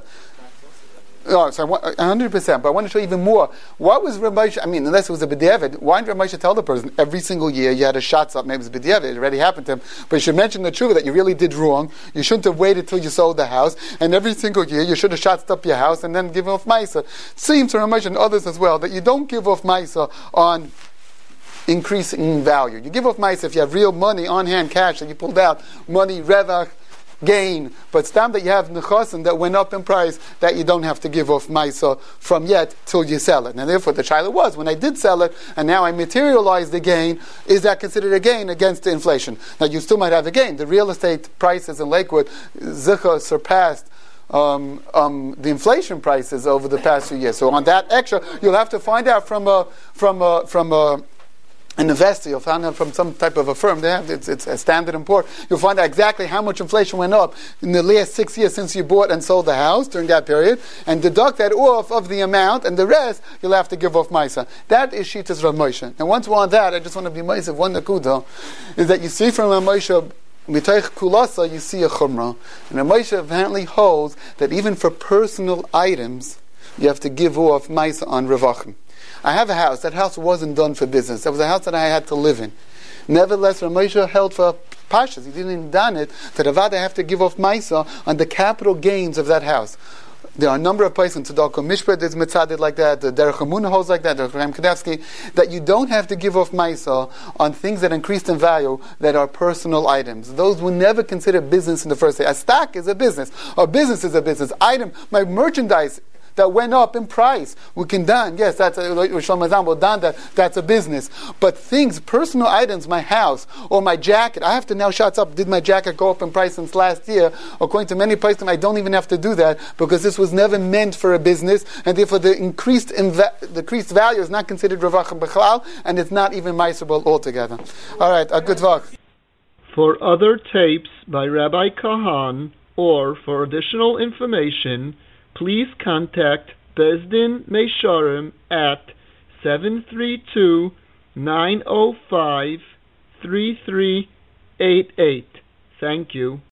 Oh, so one hundred percent. But I want to show you even more. What was Rav Moshe? I mean, unless it was a b'diavad, why did Rav Moshe tell the person every single year you had a shots up? Maybe it was b'diavad. It already happened to him. But you should mention the truth that you really did wrong. You shouldn't have waited till you sold the house. And every single year you should have shots up your house and then give off Maisa. Seems to Rav Moshe and others as well that you don't give off Maisa on increasing in value. You give off Maisa if you have real money on hand, cash that you pulled out, money, revach, gain, but stam that you have nechasim that went up in price that you don't have to give off Maisa from yet till you sell it. And therefore the shaila was, when I did sell it and now I materialized the gain, is that considered a gain against the inflation? Now you still might have a gain. The real estate prices in Lakewood, Zicha surpassed Um, um, the inflation prices over the past few years. So on that extra, you'll have to find out from a from a from a an investor, you'll find out from some type of a firm, they have it's, it's a Standard and Poor. You'll find out exactly how much inflation went up in the last six years since you bought and sold the house during that period, and deduct that off of the amount, and the rest you'll have to give off Maisa. That is Shitas Rav Moshe. And once we're on that, I just want to be Maisa of one nakuda, is that you see from Rav Moshe, Mitaych Kulasa, you see a Chumrah. And Rav Moshe apparently holds that even for personal items, you have to give off Maisa on Revachim. I have a house. That house wasn't done for business. That was a house that I had to live in. Nevertheless, Rav Moshe held for Pashas. He didn't even done it. That Avad I have to give off Maisa on the capital gains of that house. There are a number of places in Tzedakah Mishpat is mitzadid like that. The Derech Emunah holds like that. The Chaim Kadevsky, that you don't have to give off Maisa on things that increased in value that are personal items. Those were never considered business in the first place. A stock is a business. A business is a business. Item, my merchandise that went up in price. We can dan, yes, that's a dan, that that's a business. But things, personal items, my house or my jacket, I have to now shots up. Did my jacket go up in price since last year? According to many places, I don't even have to do that because this was never meant for a business, and therefore the increased inva- the increased value is not considered ravachim b'chalal, and it's not even ma'asable altogether. All right, a good vach. For other tapes by Rabbi Kahan or for additional information, please contact Bezdin Meisharim at seven three two, nine zero five, three three eight eight. Thank you.